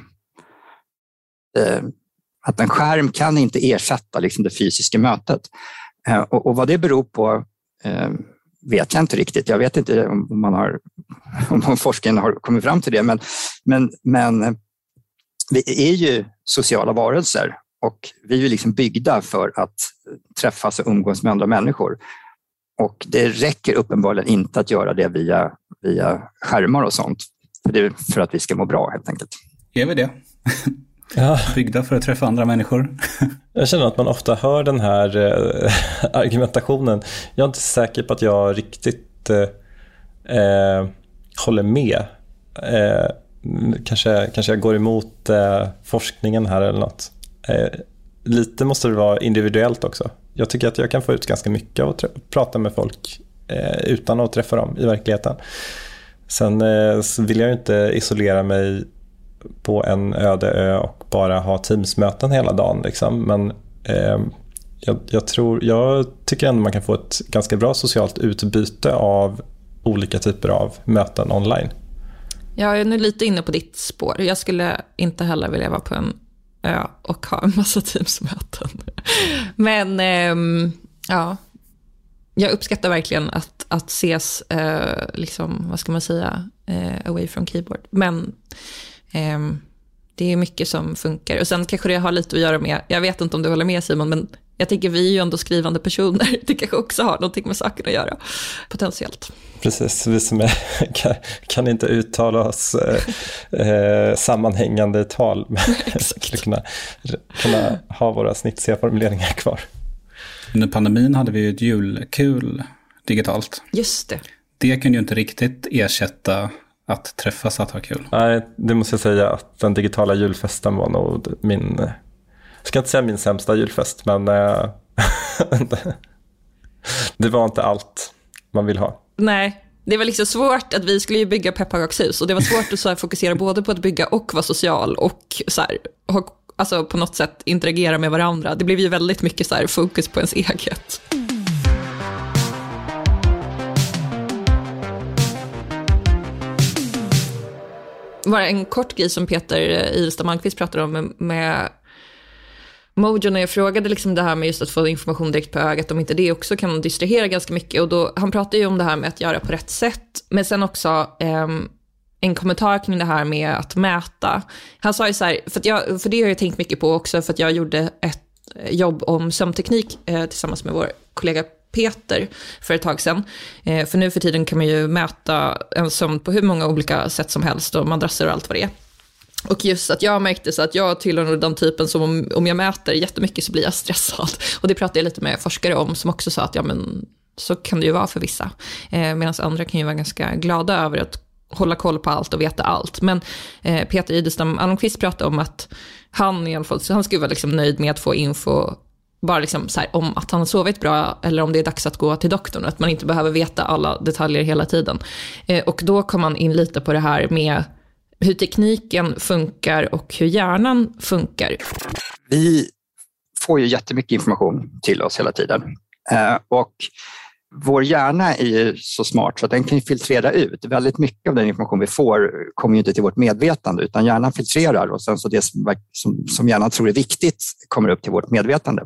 M: Eh, Att en skärm kan inte ersätta liksom det fysiska mötet. Eh, och, och vad det beror på eh, vet jag inte riktigt. Jag vet inte om, man har, om forskningen har kommit fram till det. Men, men, men vi är ju sociala varelser och vi är ju liksom byggda för att träffas och umgås med andra människor. Och det räcker uppenbarligen inte att göra det via, via skärmar och sånt. För, det, för att vi ska må bra helt enkelt.
F: Är vi det?
E: Ja.
F: Byggda för att träffa andra människor.
E: Jag känner att man ofta hör den här eh, argumentationen. Jag är inte säker på att jag riktigt eh, håller med. Eh, kanske, kanske jag går emot eh, forskningen här eller något. Eh, lite måste det vara individuellt också. Jag tycker att jag kan få ut ganska mycket av att trä- prata med folk eh, utan att träffa dem i verkligheten. Sen eh, så vill jag inte isolera mig på en öde ö och bara ha teamsmöten hela dagen liksom. Men eh, jag, jag tror jag tycker ändå man kan få ett ganska bra socialt utbyte av olika typer av möten online.
D: Jag är nu lite inne på ditt spår. Jag skulle inte heller vilja vara på en ö och ha en massa teamsmöten. Men eh, ja, jag uppskattar verkligen att, att ses eh, liksom, vad ska man säga, eh, away from keyboard. Men Um, det är mycket som funkar. Och sen kanske det har lite att göra med, jag vet inte om du håller med Simon, men jag tänker vi är ju ändå skrivande personer. Det kanske också har någonting med saker att göra potentiellt.
E: Precis, vi som är, kan, kan inte uttala oss eh, sammanhängande i tal, men skulle kunna, kunna ha våra snitsiga formuleringar kvar.
F: Under pandemin hade vi ju ett julkul digitalt.
D: Just det.
F: Det kunde ju inte riktigt ersätta att träffas, att ha kul.
E: Nej, det måste jag säga att den digitala julfesten var nog min, jag ska inte säga min sämsta julfest, men äh, det var inte allt man vill ha.
D: Nej, det var liksom svårt att vi skulle ju bygga pepparkakshus och det var svårt att så här fokusera både på att bygga och vara social och så här, ha, alltså på något sätt interagera med varandra. Det blev ju väldigt mycket så här fokus på ens eget. Bara en kort grej som Peter Ilstam-Malmqvist pratade om med, med Mojo, när jag frågade liksom det här med just att få information direkt på ögat, om inte det också kan distrahera ganska mycket. Och då, han pratade ju om det här med att göra på rätt sätt, men sen också eh, en kommentar kring det här med att mäta. Han sa ju så här, för, att jag, för det har jag tänkt mycket på också, för att jag gjorde ett jobb om sömnteknik eh, tillsammans med vår kollega Peter för ett tag sedan. Eh, för nu för tiden kan man ju mäta en sömn på hur många olika sätt som helst och madrasser och allt vad det är. Och just att jag märkte så att jag tillhör den typen som om, om jag mäter jättemycket så blir jag stressad. Och det pratade jag lite med forskare om som också sa att ja, men så kan det ju vara för vissa. Eh, Medan andra kan ju vara ganska glada över att hålla koll på allt och veta allt. Men eh, Peter Ilstam-Malmqvist pratade om att han i alla fall, så han skulle vara liksom nöjd med att få info bara liksom så här, om att han har sovit bra eller om det är dags att gå till doktorn. Att man inte behöver veta alla detaljer hela tiden. Eh, och då kom man in lite på det här med hur tekniken funkar och hur hjärnan funkar.
M: Vi får ju jättemycket information till oss hela tiden. Eh, och vår hjärna är ju så smart så att den kan filtrera ut. Väldigt mycket av den information vi får kommer ju inte till vårt medvetande, utan hjärnan filtrerar och sen så det som, som, som hjärnan tror är viktigt kommer upp till vårt medvetande.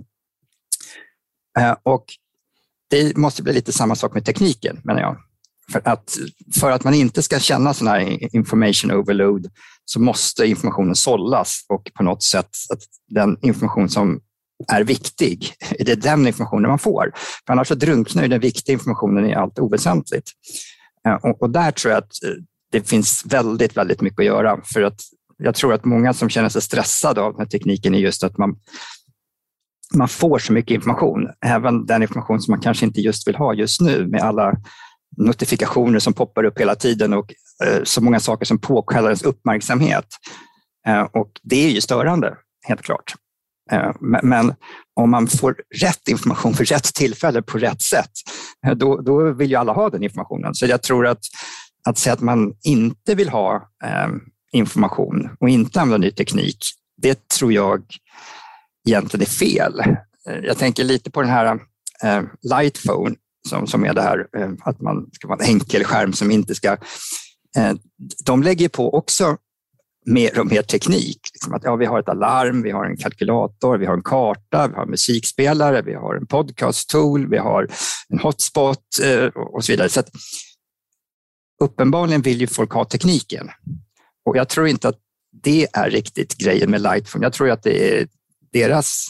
M: Eh, och det måste bli lite samma sak med tekniken, menar jag. För att, för att man inte ska känna sån här information overload så måste informationen sållas och på något sätt att den information som är viktig, är det den informationen man får. För annars så drunknar ju den viktiga informationen i allt oväsentligt. Och, och där tror jag att det finns väldigt, väldigt mycket att göra. För att jag tror att många som känner sig stressade av den här tekniken är just att man, man får så mycket information. Även den information som man kanske inte just vill ha just nu med alla notifikationer som poppar upp hela tiden och eh, så många saker som påkallar ens uppmärksamhet. Eh, och det är ju störande, helt klart. Eh, men, men om man får rätt information för rätt tillfälle på rätt sätt, eh, då, då vill ju alla ha den informationen. Så jag tror att, att säga att man inte vill ha eh, information och inte använda ny teknik, det tror jag egentligen är fel. Eh, jag tänker lite på den här eh, Lightphone, Som, som är det här att man ska vara en enkel skärm som inte ska... Eh, de lägger på också mer och mer teknik. Liksom att, ja, vi har ett alarm, vi har en kalkylator, vi har en karta, vi har en musikspelare, vi har en podcast-tool, vi har en hotspot eh, och så vidare. Så att, uppenbarligen vill ju folk ha tekniken. Och jag tror inte att det är riktigt grejen med Lightphone. Jag tror att det är deras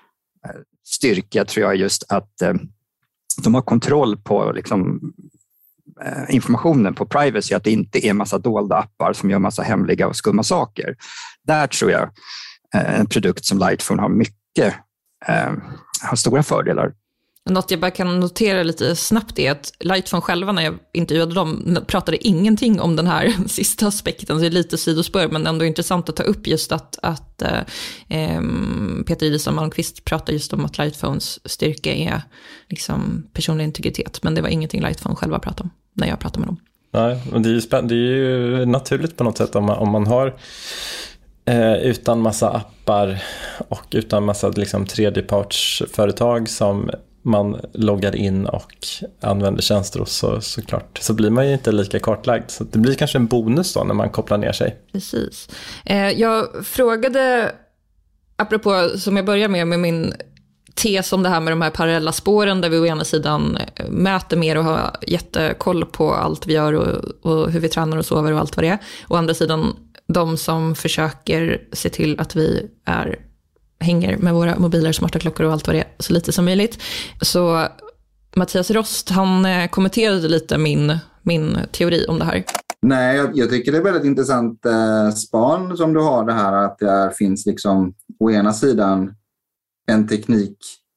M: styrka, tror jag, just att eh, de har kontroll på liksom, eh, informationen på privacy, att det inte är en massa dolda appar som gör massa hemliga och skumma saker. Där tror jag eh, en produkt som Lightphone har mycket, eh, har stora fördelar.
D: Något jag bara kan notera lite snabbt är att Lightphone själva, när jag intervjuade dem, pratade ingenting om den här sista aspekten. Så det är lite sidospår, men ändå intressant att ta upp just att, att eh, Peter Ilstam-Malmqvist pratar just om att Lightphones styrka är liksom personlig integritet. Men det var ingenting Lightphone själva pratade om när jag pratade med dem. Nej,
E: men det är ju, spänn- det är ju naturligt på något sätt om man, om man har eh, utan massa appar och utan massa liksom, tredjepartsföretag som man loggar in och använder tjänster och så, såklart så blir man ju inte lika kartlagd. Så det blir kanske en bonus då när man kopplar ner sig.
D: Precis. Eh, jag frågade, apropå som jag börjar med, med min tes om det här med de här parallella spåren där vi å ena sidan mäter mer och har jättekoll på allt vi gör och, och hur vi tränar och sover och allt vad det är. Å andra sidan de som försöker se till att vi är hänger med våra mobiler, smarta klockor och allt vad det är så lite som möjligt. Så Mattias Rost, han kommenterade lite min, min teori om det här.
G: Nej, jag, jag tycker det är väldigt intressant eh, span som du har, det här att det är, finns liksom å ena sidan en teknik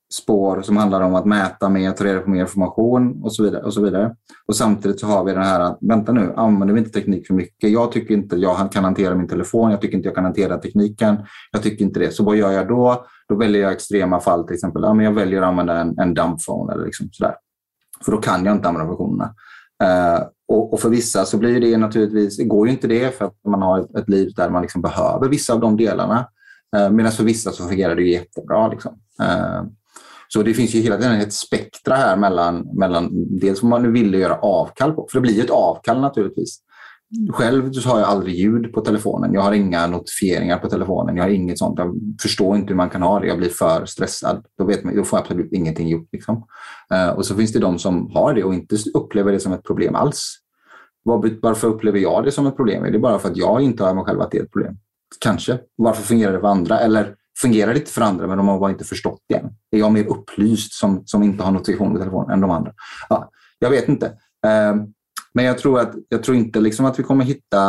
G: spår som handlar om att mäta mer, ta reda på mer information och så vidare. Och så vidare. Och samtidigt så har vi den här att, vänta nu, använder vi inte teknik för mycket? Jag tycker inte jag kan hantera min telefon, jag tycker inte jag kan hantera tekniken, jag tycker inte det. Så vad gör jag då? Då väljer jag extrema fall, till exempel, ja, men jag väljer att använda en, en dumbphone eller liksom sådär. För då kan jag inte använda funktionerna. Uh, och, och för vissa så blir det naturligtvis, det går ju inte det för att man har ett, ett liv där man liksom behöver vissa av de delarna. Uh, medan för vissa så fungerar det ju jättebra. Liksom. Uh, så det finns ju hela tiden ett spektra här mellan, mellan det som man nu vill göra avkall på. För det blir ju ett avkall naturligtvis. Själv så har jag aldrig ljud på telefonen. Jag har inga notifieringar på telefonen. Jag har inget sånt. Jag förstår inte hur man kan ha det. Jag blir för stressad. Då, vet man, då får jag absolut ingenting gjort. Liksom. Uh, och så finns det de som har det och inte upplever det som ett problem alls. Var, varför upplever jag det som ett problem? Är det bara för att jag inte har mig själv att det är ett problem? Kanske. Varför fungerar det för andra? Eller fungerar det inte för andra men de har bara inte förstått det än? Är jag mer upplyst som, som inte har notifikation på telefonen än de andra? Ja, jag vet inte. Uh, Men jag tror, att, jag tror inte liksom att vi kommer hitta,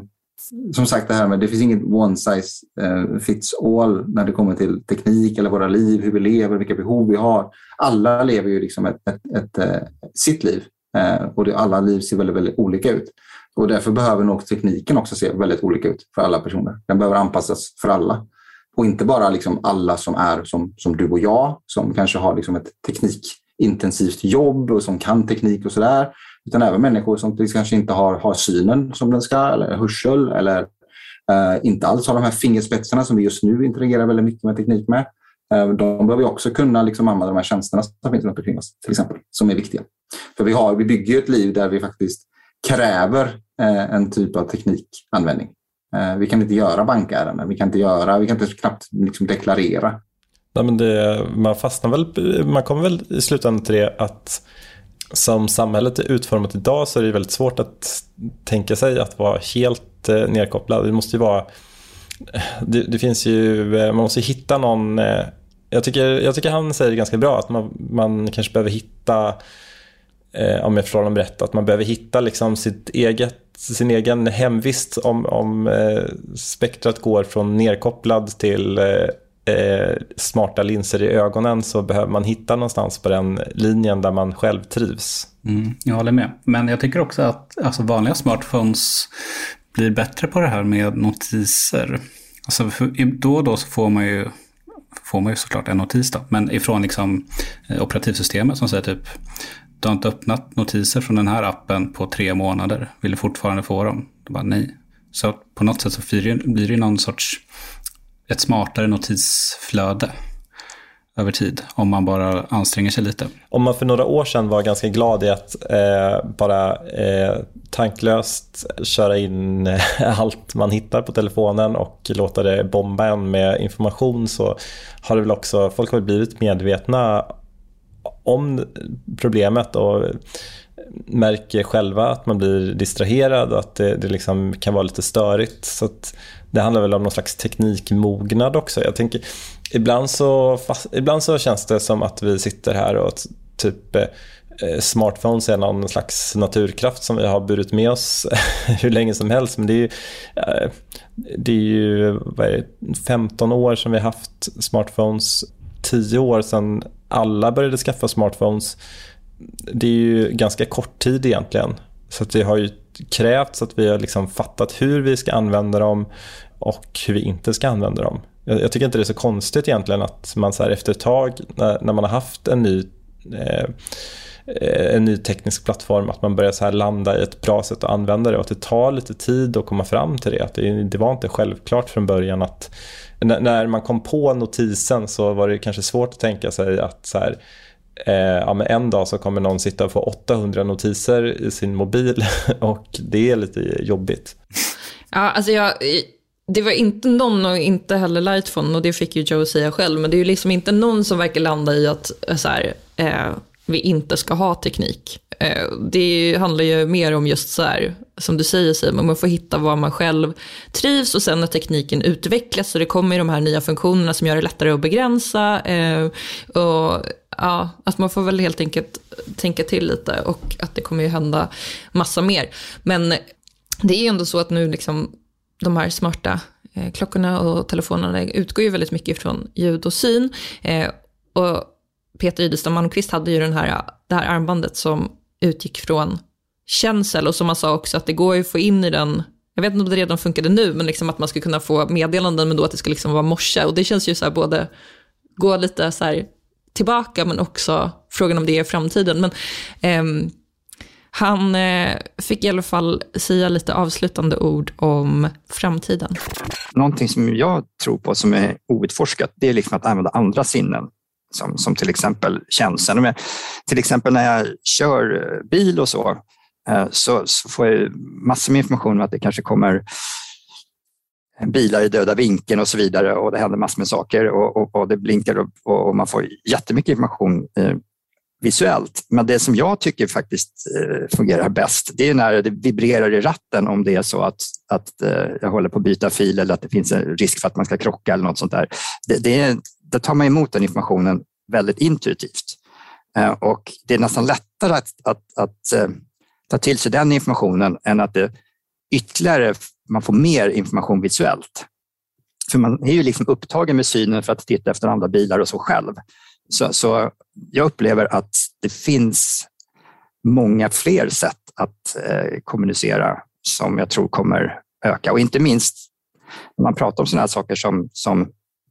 G: som sagt det här med, det finns inget one size uh, fits all när det kommer till teknik eller våra liv, hur vi lever, vilka behov vi har. Alla lever ju liksom ett, ett, ett, ett, sitt liv uh, och det, alla liv ser väldigt, väldigt olika ut. Och därför behöver nog tekniken också se väldigt olika ut för alla personer. Den behöver anpassas för alla. Och inte bara liksom alla som är som, som du och jag, som kanske har liksom ett teknikintensivt jobb och som kan teknik och sådär. Utan även människor som kanske inte har, har synen som den ska, eller hörsel, eller eh, inte alls har de här fingerspetsarna som vi just nu interagerar väldigt mycket med teknik med. Eh, de behöver också kunna liksom använda de här tjänsterna som finns runt omkring oss, till exempel, som är viktiga. För vi, har, vi bygger ju ett liv där vi faktiskt kräver eh, en typ av teknikanvändning. Eh, vi kan inte göra bankärenden, vi kan inte göra, vi kan inte knappt liksom deklarera.
E: Nej, men det, man fastnar väl, man kommer väl i slutändan till det att som samhället är utformat idag så är det väldigt svårt att tänka sig att vara helt eh, nedkopplad. Det måste ju vara, det, det finns ju, man måste hitta någon, eh, jag tycker, jag tycker han säger det ganska bra att man, man kanske behöver hitta, eh, om jag förstår honom rätt, att man behöver hitta liksom sitt eget, sin egen hemvist om, om eh, spektrat går från nedkopplad till eh, Eh, smarta linser i ögonen, så behöver man hitta någonstans på den linjen där man själv trivs.
F: Mm, jag håller med. Men jag tycker också att alltså, vanliga smartphones blir bättre på det här med notiser. Alltså, för, då och då så får man ju får man ju såklart en notis då, men ifrån liksom eh, operativsystemet som säger typ du har inte öppnat notiser från den här appen på tre månader, vill du fortfarande få dem? Då bara nej. Så på något sätt så blir det, blir det någon sorts ett smartare notisflöde över tid om man bara anstränger sig lite.
E: Om man för några år sedan var ganska glad i att eh, bara eh, tanklöst köra in allt man hittar på telefonen och låta det bomba en med information, så har det väl också, folk har väl blivit medvetna om problemet och märker själva att man blir distraherad och att det, det liksom kan vara lite störigt. Så att det handlar väl om någon slags teknikmognad också. Jag tänker, ibland så, fast, ibland så känns det som att vi sitter här och typ eh, smartphones är någon slags naturkraft som vi har burit med oss hur länge som helst. Men det är ju, eh, det är ju vad är det, femton år som vi har haft smartphones, tio år sedan alla började skaffa smartphones. Det är ju ganska kort tid egentligen. Så att det har ju krävts att vi har liksom fattat hur vi ska använda dem och hur vi inte ska använda dem. Jag, jag tycker inte det är så konstigt egentligen att man så här efter ett tag när, när man har haft en ny, eh, en ny teknisk plattform, att man börjar så här landa i ett bra sätt att använda det och att det tar lite tid att komma fram till det. Att det, det var inte självklart från början att när, när man kom på notisen så var det kanske svårt att tänka sig att så här, Eh, ja, men en dag så kommer någon sitta och få åttahundra notiser i sin mobil och det är lite jobbigt.
D: Ja, alltså jag, det var inte någon och inte heller Lightphone, och det fick ju Joe säga själv, men det är ju liksom inte någon som verkar landa i att så här, eh, vi inte ska ha teknik. Eh, det handlar ju mer om just så här, som du säger Simon, man får hitta vad man själv trivs, och sen när tekniken utvecklas så det kommer de här nya funktionerna som gör det lättare att begränsa eh, och ja, att man får väl helt enkelt tänka till lite, och att det kommer ju hända massa mer. Men det är ju ändå så att nu liksom de här smarta eh, klockorna och telefonerna utgår ju väldigt mycket från ljud och syn. Eh, och Peter Idestam Malmqvist hade ju den här, det här armbandet som utgick från känsel, och som man sa också att det går ju att få in i den, jag vet inte om det redan funkade nu, men liksom att man skulle kunna få meddelanden, men då att det skulle liksom vara morse, och det känns ju så här både gå lite så här tillbaka, men också frågan om det är framtiden. Men ehm, han eh, fick i alla fall säga lite avslutande ord om framtiden.
M: Någonting som jag tror på som är outforskat, det är liksom att använda andra sinnen. Som, som till exempel känslan. Men till exempel när jag kör bil och så, eh, så, så får jag massor med information om att det kanske kommer bilar i döda vinkeln och så vidare, och det händer massor med saker, och, och, och det blinkar och, och man får jättemycket information eh, visuellt. Men det som jag tycker faktiskt eh, fungerar bäst, det är när det vibrerar i ratten, om det är så att, att eh, jag håller på att byta fil eller att det finns en risk för att man ska krocka eller något sånt där. Det, det, är, det tar man emot den informationen väldigt intuitivt. Eh, och det är nästan lättare att, att, att eh, ta till sig den informationen än att det ytterligare man får mer information visuellt. För man är ju liksom upptagen med synen för att titta efter andra bilar och så själv. Så, så jag upplever att det finns många fler sätt att eh, kommunicera som jag tror kommer öka. Och inte minst när man pratar om sådana här saker som, som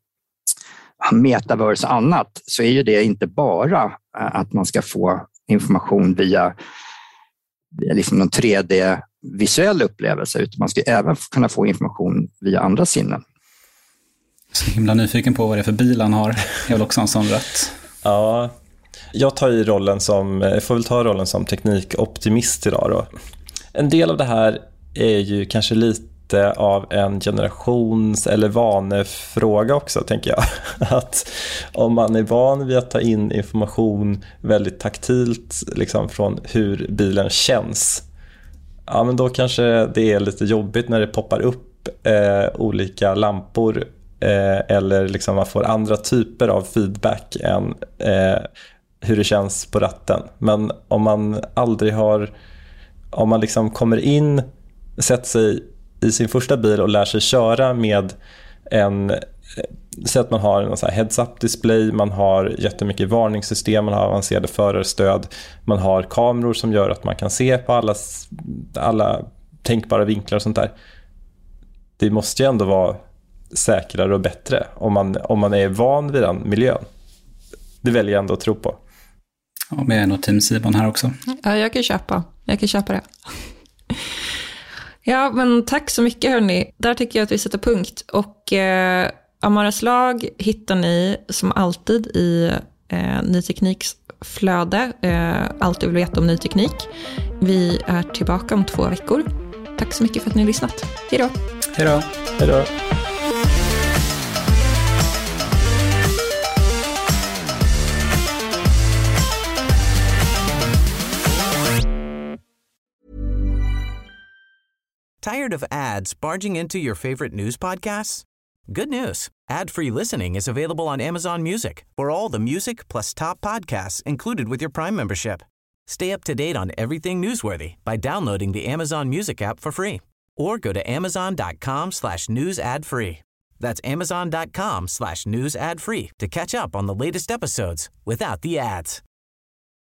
M: metaverse och annat, så är ju det inte bara eh, att man ska få information via, via liksom någon tre D-visuell upplevelse, utan man ska även kunna få information via andra sinnen.
F: Så himla nyfiken på vad det är för bil han har. Jag vill också ha en sån rätt.
E: Ja, jag tar i rollen som, jag får väl ta rollen som teknikoptimist idag då. En del av det här är ju kanske lite av en generations- eller vanefråga också, tänker jag. Att om man är van vid att ta in information väldigt taktilt liksom från hur bilen känns, ja, men då kanske det är lite jobbigt när det poppar upp eh, olika lampor eh, eller liksom man får andra typer av feedback än eh, hur det känns på ratten. Men om man aldrig har, om man liksom kommer in, sätter sig i sin första bil och lär sig köra med en, så att man har en så här heads-up display, man har jättemycket varningssystem, man har avancerade förarstöd, man har kameror som gör att man kan se på alla, alla tänkbara vinklar och sånt där. Det måste ju ändå vara säkrare och bättre om man, om man är van vid den miljön. Det väljer jag ändå att tro på.
F: Ja, men jag är nog Team Simon här också.
D: Ja, jag kan köpa. Jag kan köpa det. Ja, men tack så mycket hörni. Där tycker jag att vi sätter punkt. Och eh, Amaras lag hittar ni som alltid i eh, Ny Tekniks flöde. Eh, allt du vill veta om ny teknik. Vi är tillbaka om två veckor. Tack så mycket för att ni har lyssnat. Hej då.
F: Hej då.
E: Hej då.
A: Tired of ads barging into your favorite news podcasts? Good news. Ad-free listening is available on Amazon Music for all the music plus top podcasts included with your Prime membership. Stay up to date on everything newsworthy by downloading the Amazon Music app for free or go to amazon.com slash news ad free. That's amazon.com slash news ad free to catch up on the latest episodes without the ads.